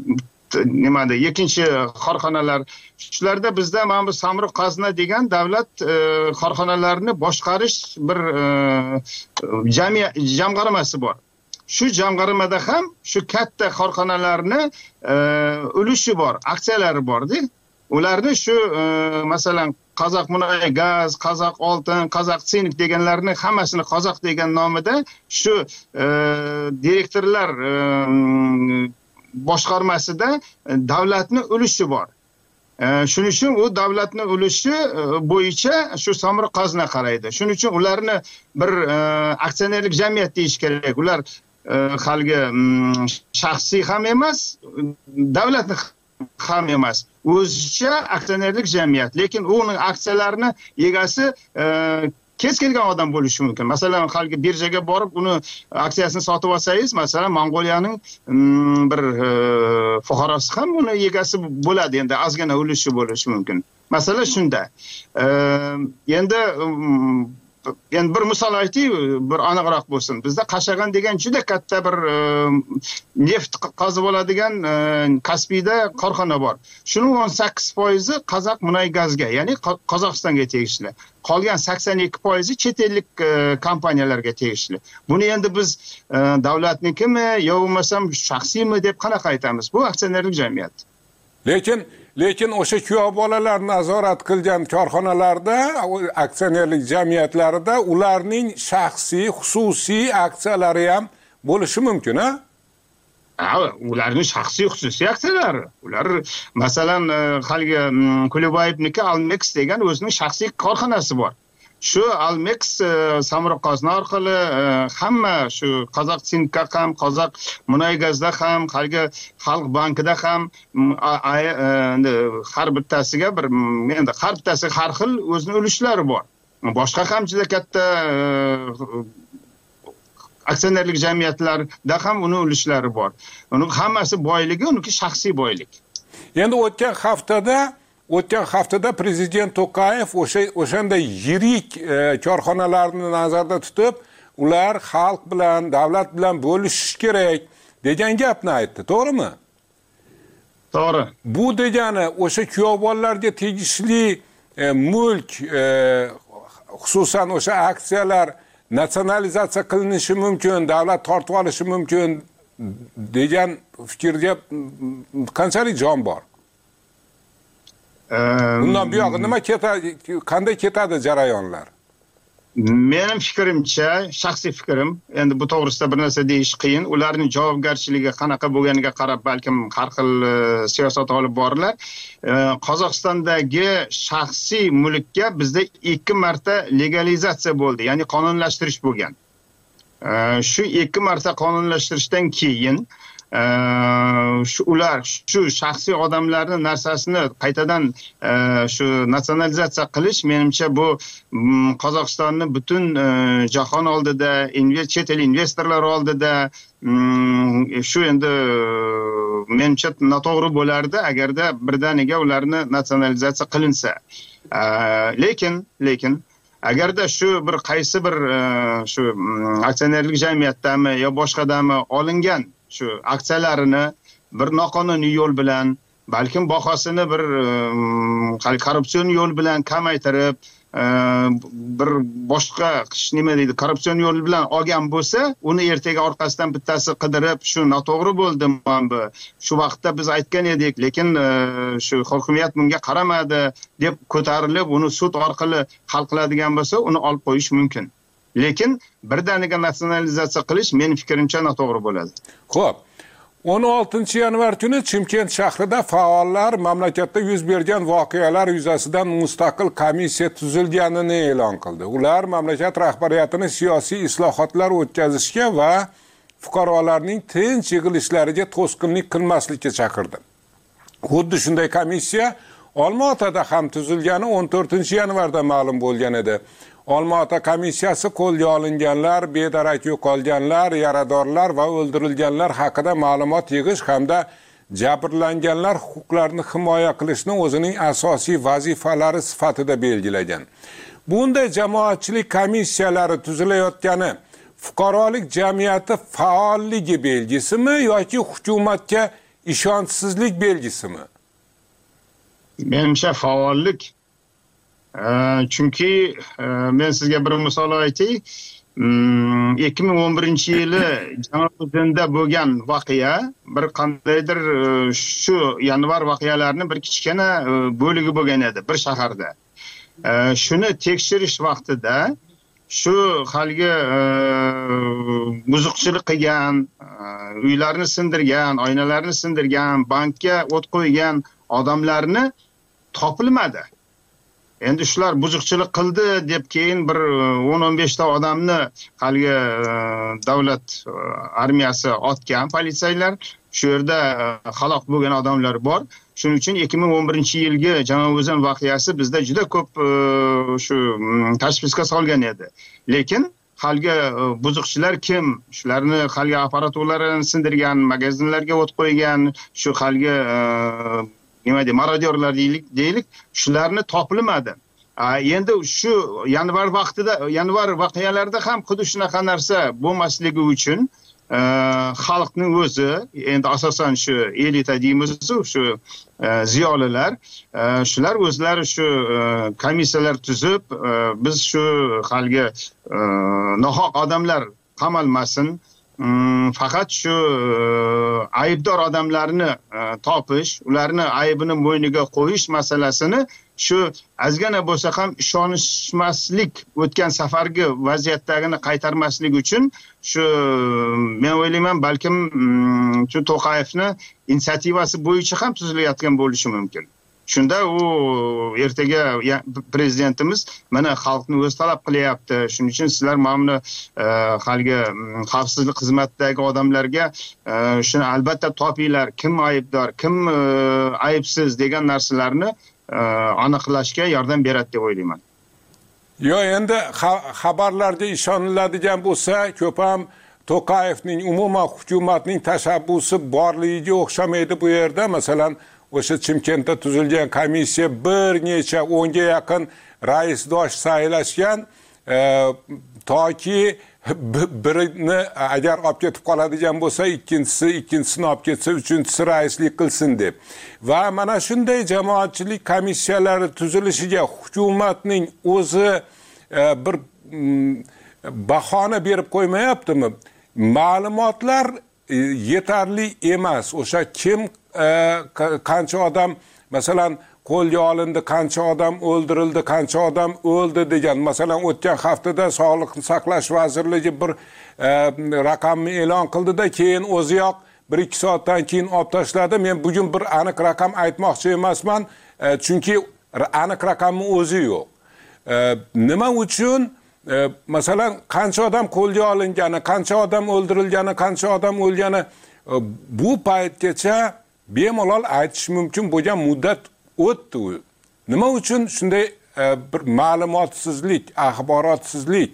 nimada ikkinchi korxonalar shularda bizda mana bu Samruq Qazna degan davlat korxonalarini boshqarish bir jamiyat jamg'armasi bor. Shu jamg'armada ham shu katta korxonalarni ulushi bor, aksiyalari bor-da. Ularni shu masalan Qozoq Munoy Gaz, Qozoq Oltin, Qozoq Sink deganlarni hammasini Qozoq degan nomida shu direktorlar boshqarmasida davlatning ulushi bor. Shuning uchun u davlatning ulushi bo'yicha shu Samruq Qazna qaraydi. Shuning uchun ularni bir aksionerlik jamiyat deyish kerak. Ular xalqi shaxsiy ham emas, davlatning ham emas. O'zicha aksionerlik jamiyat, lekin uning aksiyalarini egasi kez kelgan odam bo'lishi mumkin. Masalan, xalqi birjaga borib uni aksiyasini sotib olsangiz, masalan, Mongoliyaning bir fuqarosi ham uni egasi bo'ladi, endi ozgina ulushi bo'lishi mumkin. Masala shunda. Endi endi bir misol aytay, bir aniqroq bo'lsin. Bizda Qashag'an degan juda katta bir neft qazib oladigan Kaspiyda korxona bor. Shuning o'n sakkiz foizi Qozoq Munoy Gazga, ya'ni Qozog'istonga tegishli. Qolgan sakson ikki foizi chet ellik kompaniyalarga tegishli. Buni endi biz davlatnikimi yo bo'lmasam shaxsiymi deb qanaqa aytamiz? Bu aksionerlik jamiyat. Lekin Lekin o'sha kuyov bolalar nazorat qilgan korxonalarda, aksionerlik jamiyatlarida ularning shaxsiy, xususiy aksiyalari ham bo'lishi mumkin, ha? Ha, ularning shaxsiy, xususiy aksiyalari. Ular masalan, xalqi Kuliboyevniki Almex degan o'zining shaxsiy korxonasi bor. Shu Almex Samruq Qazna orqali hamma shu Qozoq Sinkka ham, Qozoq Munoy Gazda ham, xalqi Xalq bankida ham har bittasiga bir endi har bittasi har xil o'zining ulushlari bor. Boshqa ham juda katta aksionerlik jamiyatlarda ham uning ulushlari bor. Uning hammasi boyligi, uniki shaxsiy boylik. Endi o'tgan haftada O'tgan haftada Prezident To'qayev o'sha o'shanday yirik korxonalarni nazarda tutib, ular xalq bilan, davlat bilan bo'lishish kerak degan gapni aytdi, to'g'rimi? To'g'ri. Bu degani o'sha kuyov bolalarga tegishli mulk, xususan o'sha aksiyalar natsionalizatsiya qilinishi mumkin, davlat tortib olishi mumkin degan fikrga qanchalik jon bor? Bundan buyog'i nima ketadi, qanday ketadi jarayonlar? Mening fikrimcha, shaxsiy fikrim, endi bu to'g'risida bir narsa deyish qiyin. Ularning javobgarchiligi qanaqa bo'lganiga qarab balkim har xil siyosat olib borilar. Qozog'istondagi shaxsiy mulkka bizda ikki marta legalizatsiya bo'ldi, ya'ni qonunlashtirish bo'lgan. Shu ikki marta qonunlashtirishdan keyin shu ular shu shaxsiy odamlarning narsasini qaytadan shu natsionalizatsiya qilish menimcha bu Qozog'istonni butun jahon oldida, chet el investorlar oldida shu endi menimcha noto'g'ri bo'lardi agarda birdaniga ularni natsionalizatsiya qilinsa. Lekin lekin agarda shu bir qaysi bir shu aksionerlik jamiyatdami yo boshqadami olingan shu aksiyalarini bir noqonuniy yo'l bilan, balkim bahosini bir korrupsion yo'l bilan kamaytirib, bir boshqa nima deydi, korrupsion yo'l bilan olgan bo'lsa, uni ertaga orqasidan bittasi qidirib, shu noto'g'ri bo'ldi, bu shu vaqtda biz aytgan edik, lekin shu hokimiyat bunga qaramadi deb ko'tarilib, uni sud orqali hal qiladigan bo'lsa, uni olib qo'yish mumkin. Lekin birdaniga natsionalizatsiya qilish men fikrimcha noto'g'ri bo'ladi. Xo'p. o'n oltinchi yanvar kuni Chimkent shahrida faollar mamlakatda yuz bergan voqealar yuzasidan mustaqil komissiya tuzilganini e'lon qildi. Ular mamlakat rahbariyatini siyosiy islohotlar o'tkazishga va fuqarolarning tinch yig'ilishlariga to'sqinlik qilmaslikka chaqirdi. Xuddi shunday komissiya Olmaotada ham tuzilgani o'n to'rtinchi yanvarda ma'lum bo'lgan edi. Olmaota komissiyasi qo'lga olinganlar, bedarak yo'qolganlar, yaradorlar va o'ldirilganlar haqida ma'lumot yig'ish hamda jabrlanganlar huquqlarini himoya qilishni o'zining asosiy vazifalari sifatida belgilagan. Bunday jamoatchilik komissiyalari tuzilayotgani fuqarolik jamiyati faolligi belgisimi yoki hukumatga ishonchsizlik belgisimi? Menimcha faollik. Chunki men sizga bir misol aytay. ikki ming o'n birinchi yili Janubda bo'lgan voqea bir qandaydir shu yanvar voqealarining bir kichkina bo'ligi bo'lgan edi bir shaharda. Shuni tekshirish vaqtida shu haligi buzuqchilik qilgan, uylarni sindirgan, oynalarni sindirgan, bankka o't qo'ygan odamlarni topilmadi. Endi shular buzuqchilik qildi deb keyin bir o'n o'n besh ta odamni haligi davlat armiyasi otgan politsiyalar, shu yerda halok bo'lgan odamlar bor. Shuning uchun ikki ming o'n birinchi yilgi Janubuzan voqeasi bizda juda ko'p shu tashvishga solgan edi. Lekin haligi buzuqchilar kim? Shularni haligi apparaturalarini sindirgan, magazinlarga o't qo'ygan, shu haligi nima deydi, marodyorlar deylik, deylik, shularni topilmadi. Endi shu yanvar vaqtida, yanvar voqealarida ham xuddi shunaqa narsa bo'lmasligi uchun xalqning o'zi, endi asosan shu elita deymiz, shu ziyolilar, shular o'zlari shu komissiyalar tuzib, biz shu haligi nohaq odamlar qamalmasin, faqat shu aybdor odamlarni topish, ularni aybini bo'yniga qo'yish masalasini shu azgina bo'lsa ham ishonishmaslik, o'tgan safargi vaziyatdagini qaytarmaslik uchun shu men o'ylayman balkim shu To'qayevni inisiativasi bo'yicha ham tuzilayotgan bo'lishi mumkin. Shunda u ertaga prezidentimiz mana xalqni o'zi talab qilyapti. Shuning uchun sizlar mana haligi xavfsizlik xizmatidagi odamlarga shuni albatta topinglar, kim aybdor, kim aybsiz degan narsalarni aniqlashga yordam beradi deb o'ylayman. Yo, endi xabarlarga ishoniladigan bo'lsa, ko'p ham To'qayevning umuman hukumatning tashabbusi borligiga o'xshamaydi bu yerda. Masalan, o'sha Chimkentda tuzilgan komissiya bir necha o'nga yaqin raisdosh saylashgan, toki birini agar olib ketib qoladigan bo'lsa, ikkinchisi ikkinchisini olib ketsa, uchinchisi raislik qilsin deb. Va mana shunday jamoatchilik komissiyalari tuzilishiga hukumatning o'zi bir bahona berib qo'ymayaptimi? Ma'lumotlar yetarli emas. O'sha kim qancha odam masalan qo'lga olindi, qancha odam o'ldirildi, qancha odam o'ldi degan. Masalan, o'tgan haftada Sog'liqni saqlash vazirligi bir raqamni e'lon qildi-da, keyin o'ziyoq bir ikki soatdan keyin olib tashladi. Men bugun bir aniq raqam aytmoqchi emasman, chunki aniq raqamni o'zi yo'q. Nima uchun masalan qancha odam qo'lga olingani, qancha odam o'ldirilgani, qancha odam o'lgani bu paytgacha bemalol aytish mumkin bo'lgan muddat o'tdi. Nima uchun shunday bir ma'lumotsizlik, axborotsizlik?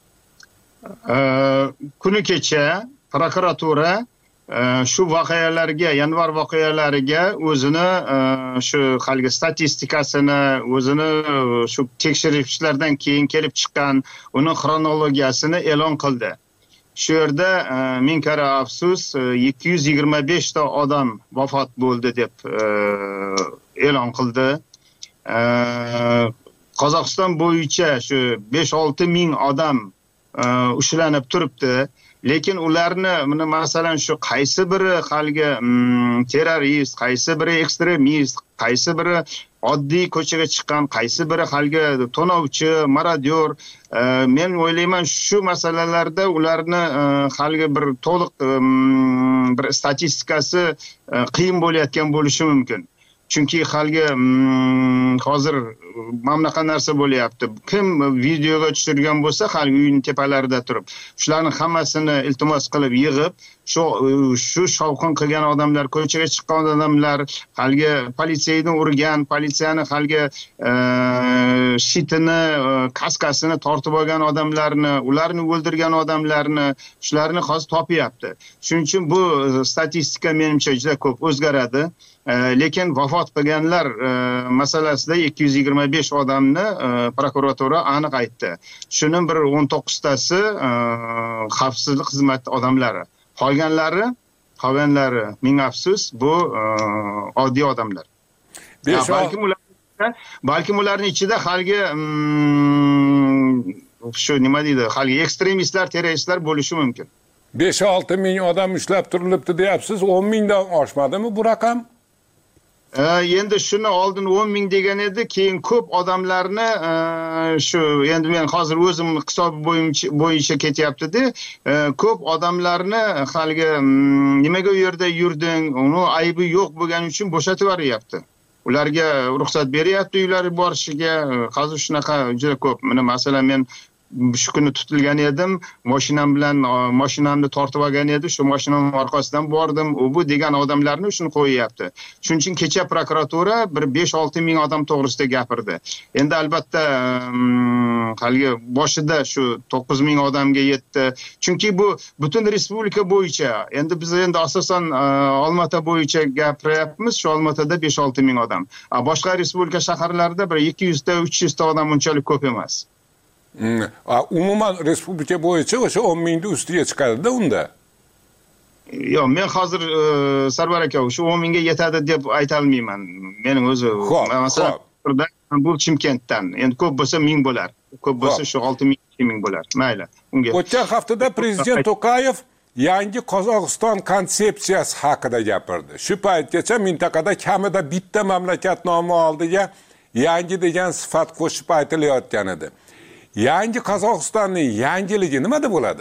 Kuni kecha prokuratura shu voqealarga, yanvar voqealariga o'zini shu haligi statistikasini, o'zini shu tekshirishlardan keyin kelib chiqqan uni xronologiyasini e'lon qildi. Shu yerda ming kara afsus ikki yuz yigirma besh ta odam vafot bo'ldi deb e'lon qildi. Qozog'iston bo'yicha shu besh olti ming odam ushlanib turibdi. Lekin ularni mana masalan shu qaysi biri haligi terrorist, qaysi biri ekstremist, qaysi biri oddiy ko'chaga chiqqan, qaysi biri haligi to'novchi, marodyor, men o'ylayman shu masalalarda ularni haligi bir to'liq bir statistikasi qiyin bo'layotgan bo'lishi mumkin. Chunki haligi hozir mamlaqa narsa bo'lyapti. Kim videoga tushirgan bo'lsa, haligi uyning tepalarida turib, shularning hammasini iltimos qilib yig'ib, shu shu shovqin qilgan odamlar, ko'chaga chiqqan odamlar, haligi politsiyani urgan, politsiyani haligi shitini, kaskasini tortib olgan odamlarni, ularni o'ldirgan odamlarni, shularni hozir topyapti. Shuning uchun bu statistika menimcha juda ko'p o'zgaradi. Lekin vafot qilganlar masalasida ikki yuz yigirma besh odamni prokuratura aniq aytdi. Shuning bir o'n to'qqiz tasi xavfsizlik xizmati odamlari. Qolganlari qolganlari ming afsus bu oddiy odamlar. Balkim ular balkim ularning ichida haligi shu nima deydi, haligi ekstremistlar, terroristlar bo'lishi mumkin. besh olti ming odam ushlab turilibdi deyapsiz, o'n mingdan oshmadimi bu raqam? Endi shuni oldin o'n ming degan edi, keyin ko'p odamlarni shu endi men hozir o'zim hisobi bo'yicha ketyapti-da, ko'p odamlarni haligi nimaga u yerda yurding, uni aybi yo'q bo'lgani uchun bo'shatib yuboryapti. Ularga ruxsat beryapti uylari borishiga. Hozir shunaqa juda ko'p. Mana masalan men shu kuni tutilgan edim, mashinam bilan mashinamni tortib olgan edi, shu mashinamning orqasidan bordim. U bu degan odamlarni shuni qo'yyapti. Shuning uchun kecha prokuratura bir besh olti ming odam to'g'risida gapirdi. Endi albatta haligi boshida shu to'qqiz ming odamga yetdi. Chunki bu butun respublika bo'yicha. Endi biz endi asosan Olmaota bo'yicha gapiryapmiz. Shu Olmaotada besh olti ming odam. Boshqa respublika shaharlarida bir ikki yuz ta uch yuz ta odam unchalik ko'p emas. Umuman respublika bo'yicha o'sha o'n mingning ustiga chiqadi-da unda. Yo'q, men hozir Sarvar aka, shu o'n mingga yetadi deb ayta olmayman. Mening o'zi masalan bu Chimkentdan. Endi ko'p bo'lsa ming bo'lar. Ko'p bo'lsa shu olti ming ming bo'lar. Mayli. Unga. O'tgan haftada prezident To'qayev yangi Qozog'iston konsepsiyasi haqida gapirdi. Shu paytgacha mintaqada kamida bitta mamlakat nomi oldiga yangi degan sifat qo'shib aytilayotgan edi. Yangi Qozog'istonning yangiligi nimada bo'ladi?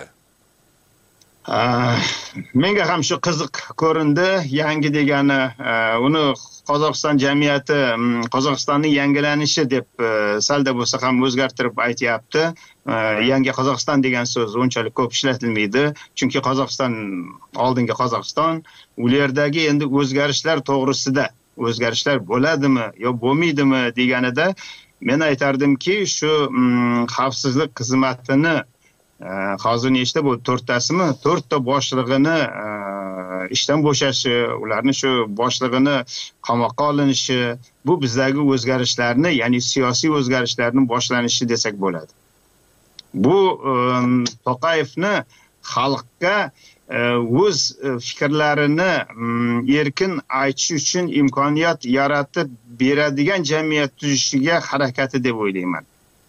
Menga ham shu qiziq ko'rindi. Yangi degani uni Qozog'iston jamiyati Qozog'istonning yangilanishi deb salda bo'lsa ham o'zgartirib aytayapti. Yangi Qozog'iston degan so'z unchalik ko'p ishlatilmaydi, chunki Qozog'iston oldingi Qozog'iston, u yerdagi endi o'zgarishlar to'g'risida, o'zgarishlar bo'ladimi yo bo'lmaydimi deganida men aytardimki, shu xavfsizlik xizmatini hozir nechta bu to'rttasimi, to'rtta boshlig'ini ishdan bo'shashi, ularni shu boshlig'ini qamoqqa olinishi, bu bizdagi o'zgarishlarni, ya'ni siyosiy o'zgarishlarning boshlanishi desak bo'ladi. Bu To'qayevni xalqqa o'z fikrlarini erkin aytish uchun imkoniyat yaratib beradigan jamiyat tuzishiga harakati deb o'ylayman.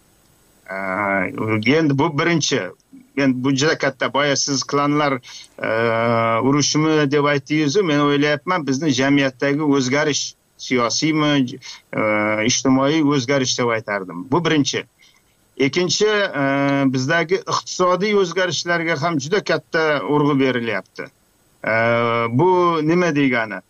Endi bu birinchi. Men bu juda katta, boya siz klanlar urushimi deb aytdingiz, men o'ylayapman bizning jamiyatdagi o'zgarish, siyosiymi, ijtimoiy o'zgarish deb aytardim. Bu birinchi. Ikkinchi, bizdagi iqtisodiy o'zgarishlarga ham juda katta urg'u berilyapti. Bu nima degani?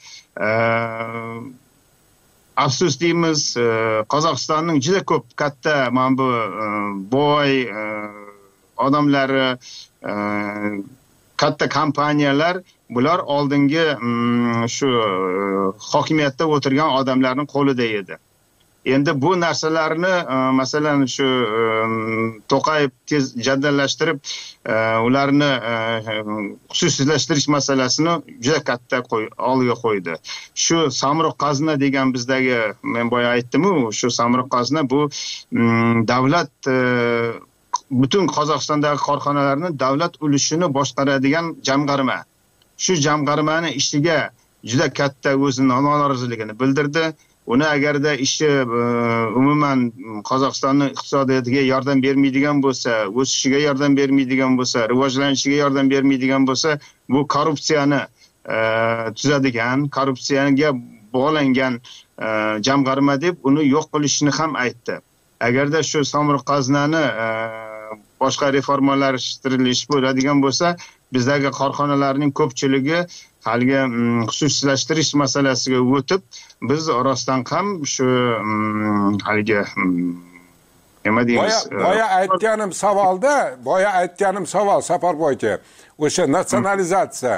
Afsus deymiz, Qozog'istonning juda ko'p katta mana bu boy odamlari, katta kompaniyalar, bular oldingi shu hokimiyatda o'tirgan odamlarning qo'lida edi. Endi bu narsalarni masalan shu To'qayev tez jaddallashtirib ularni xususiylashtirish masalasini juda katta oldiga qo'ydi. Shu Samruq Qazna degan bizdagi, men boya aytdim-ku, shu Samruq Qazna bu davlat, butun Qozog'istondagi korxonalarning davlat ulushini boshqaradigan jamg'arma. Shu jamg'armani ishiga juda katta o'zining noroziligini bildirdi. Uni agarda ishi umuman Qozog'istonning iqtisodiyotiga yordam bermaydigan bo'lsa, o'sishiga yordam bermaydigan bo'lsa, rivojlanishiga yordam bermaydigan bo'lsa, bu korrupsiyani tuzadigan, korrupsiyaga bog'langan jamg'arma deb uni yo'q qilishini ham aytdi. Agarda shu Samruq Qaznani boshqa reformalashtirilish bo'ladigan bo'lsa, bizdagi korxonalarning ko'pchiligi haligi xususiylashtirish masalasiga o'tib, biz orasidan ham shu haligi nima deymiz? Boya aytganim savolda, boya aytganim savol Safarboy aka, o'sha natsionalizatsiya,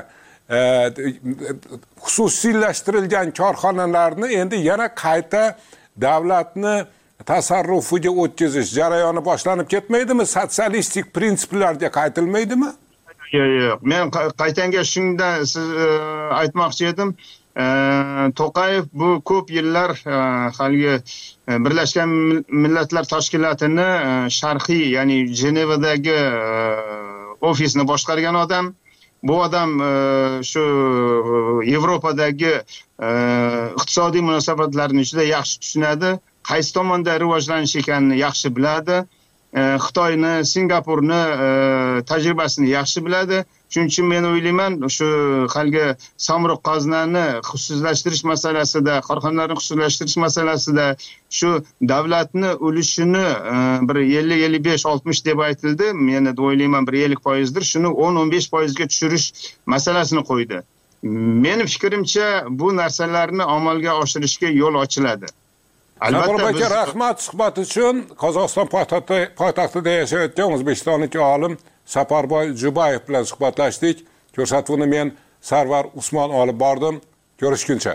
xususiylashtirilgan korxonalarni endi yana qayta davlatni tasarrufiga o'tkazish jarayoni boshlanib ketmaydimi? Sotsialistik prinsiplarga qaytilmaydimi? Yo'q, yo'q. Men qaytanga shundan siz aytmoqchi edim. To'qayev bu ko'p yillar haligi Birlashgan Millatlar Tashkilotini sharqiy, ya'ni Jenevadagi ofisini boshqargan odam. bu odam shu Yevropadagi iqtisodiy munosabatlarni juda yaxshi tushunadi, qaysi tomonda rivojlanish ekanini yaxshi biladi, Xitoyni, Singapurni tajribasini yaxshi biladi. Shuning uchun men o'ylayman, shu haligi Samruq qaznani xususlashtirish masalasida, korxonalarni xususlashtirish masalasida shu davlatni ulushini bir ellik ellik besh oltmish deb aytildi. Men o'ylayman bir ellik foizdir. Shuni o'n o'n besh foizga tushirish masalasini qo'ydi. Mening fikrimcha bu narsalarni amalga oshirishga yo'l ochiladi. Albatta biz rahmat suhbat uchun. Qozog'iston poytaxtida yashayotgan o'zbekistonlik olim Saparboy Jubayev bilan suhbatlashdik. Ko'rsatuvni men Sarvar Usmon olib bordim. Ko'rishguncha.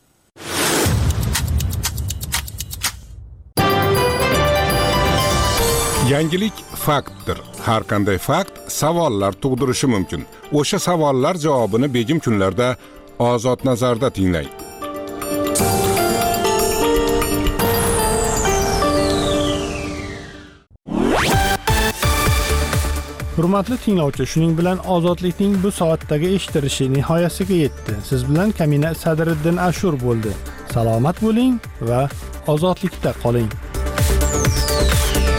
Yangilik faktdir. Har qanday fakt savollar tug'dirishi mumkin. O'sha savollar javobini begim kunlarda Ozod nazarda tinglang. Hurmatli tinglovchi, shuning bilan ozodlikning bu soatdagi eshittirishi nihoyasiga yetdi. Siz bilan Kamina Sadriddin Ashur bo'ldi. Salomat bo'ling va ozodlikda qoling.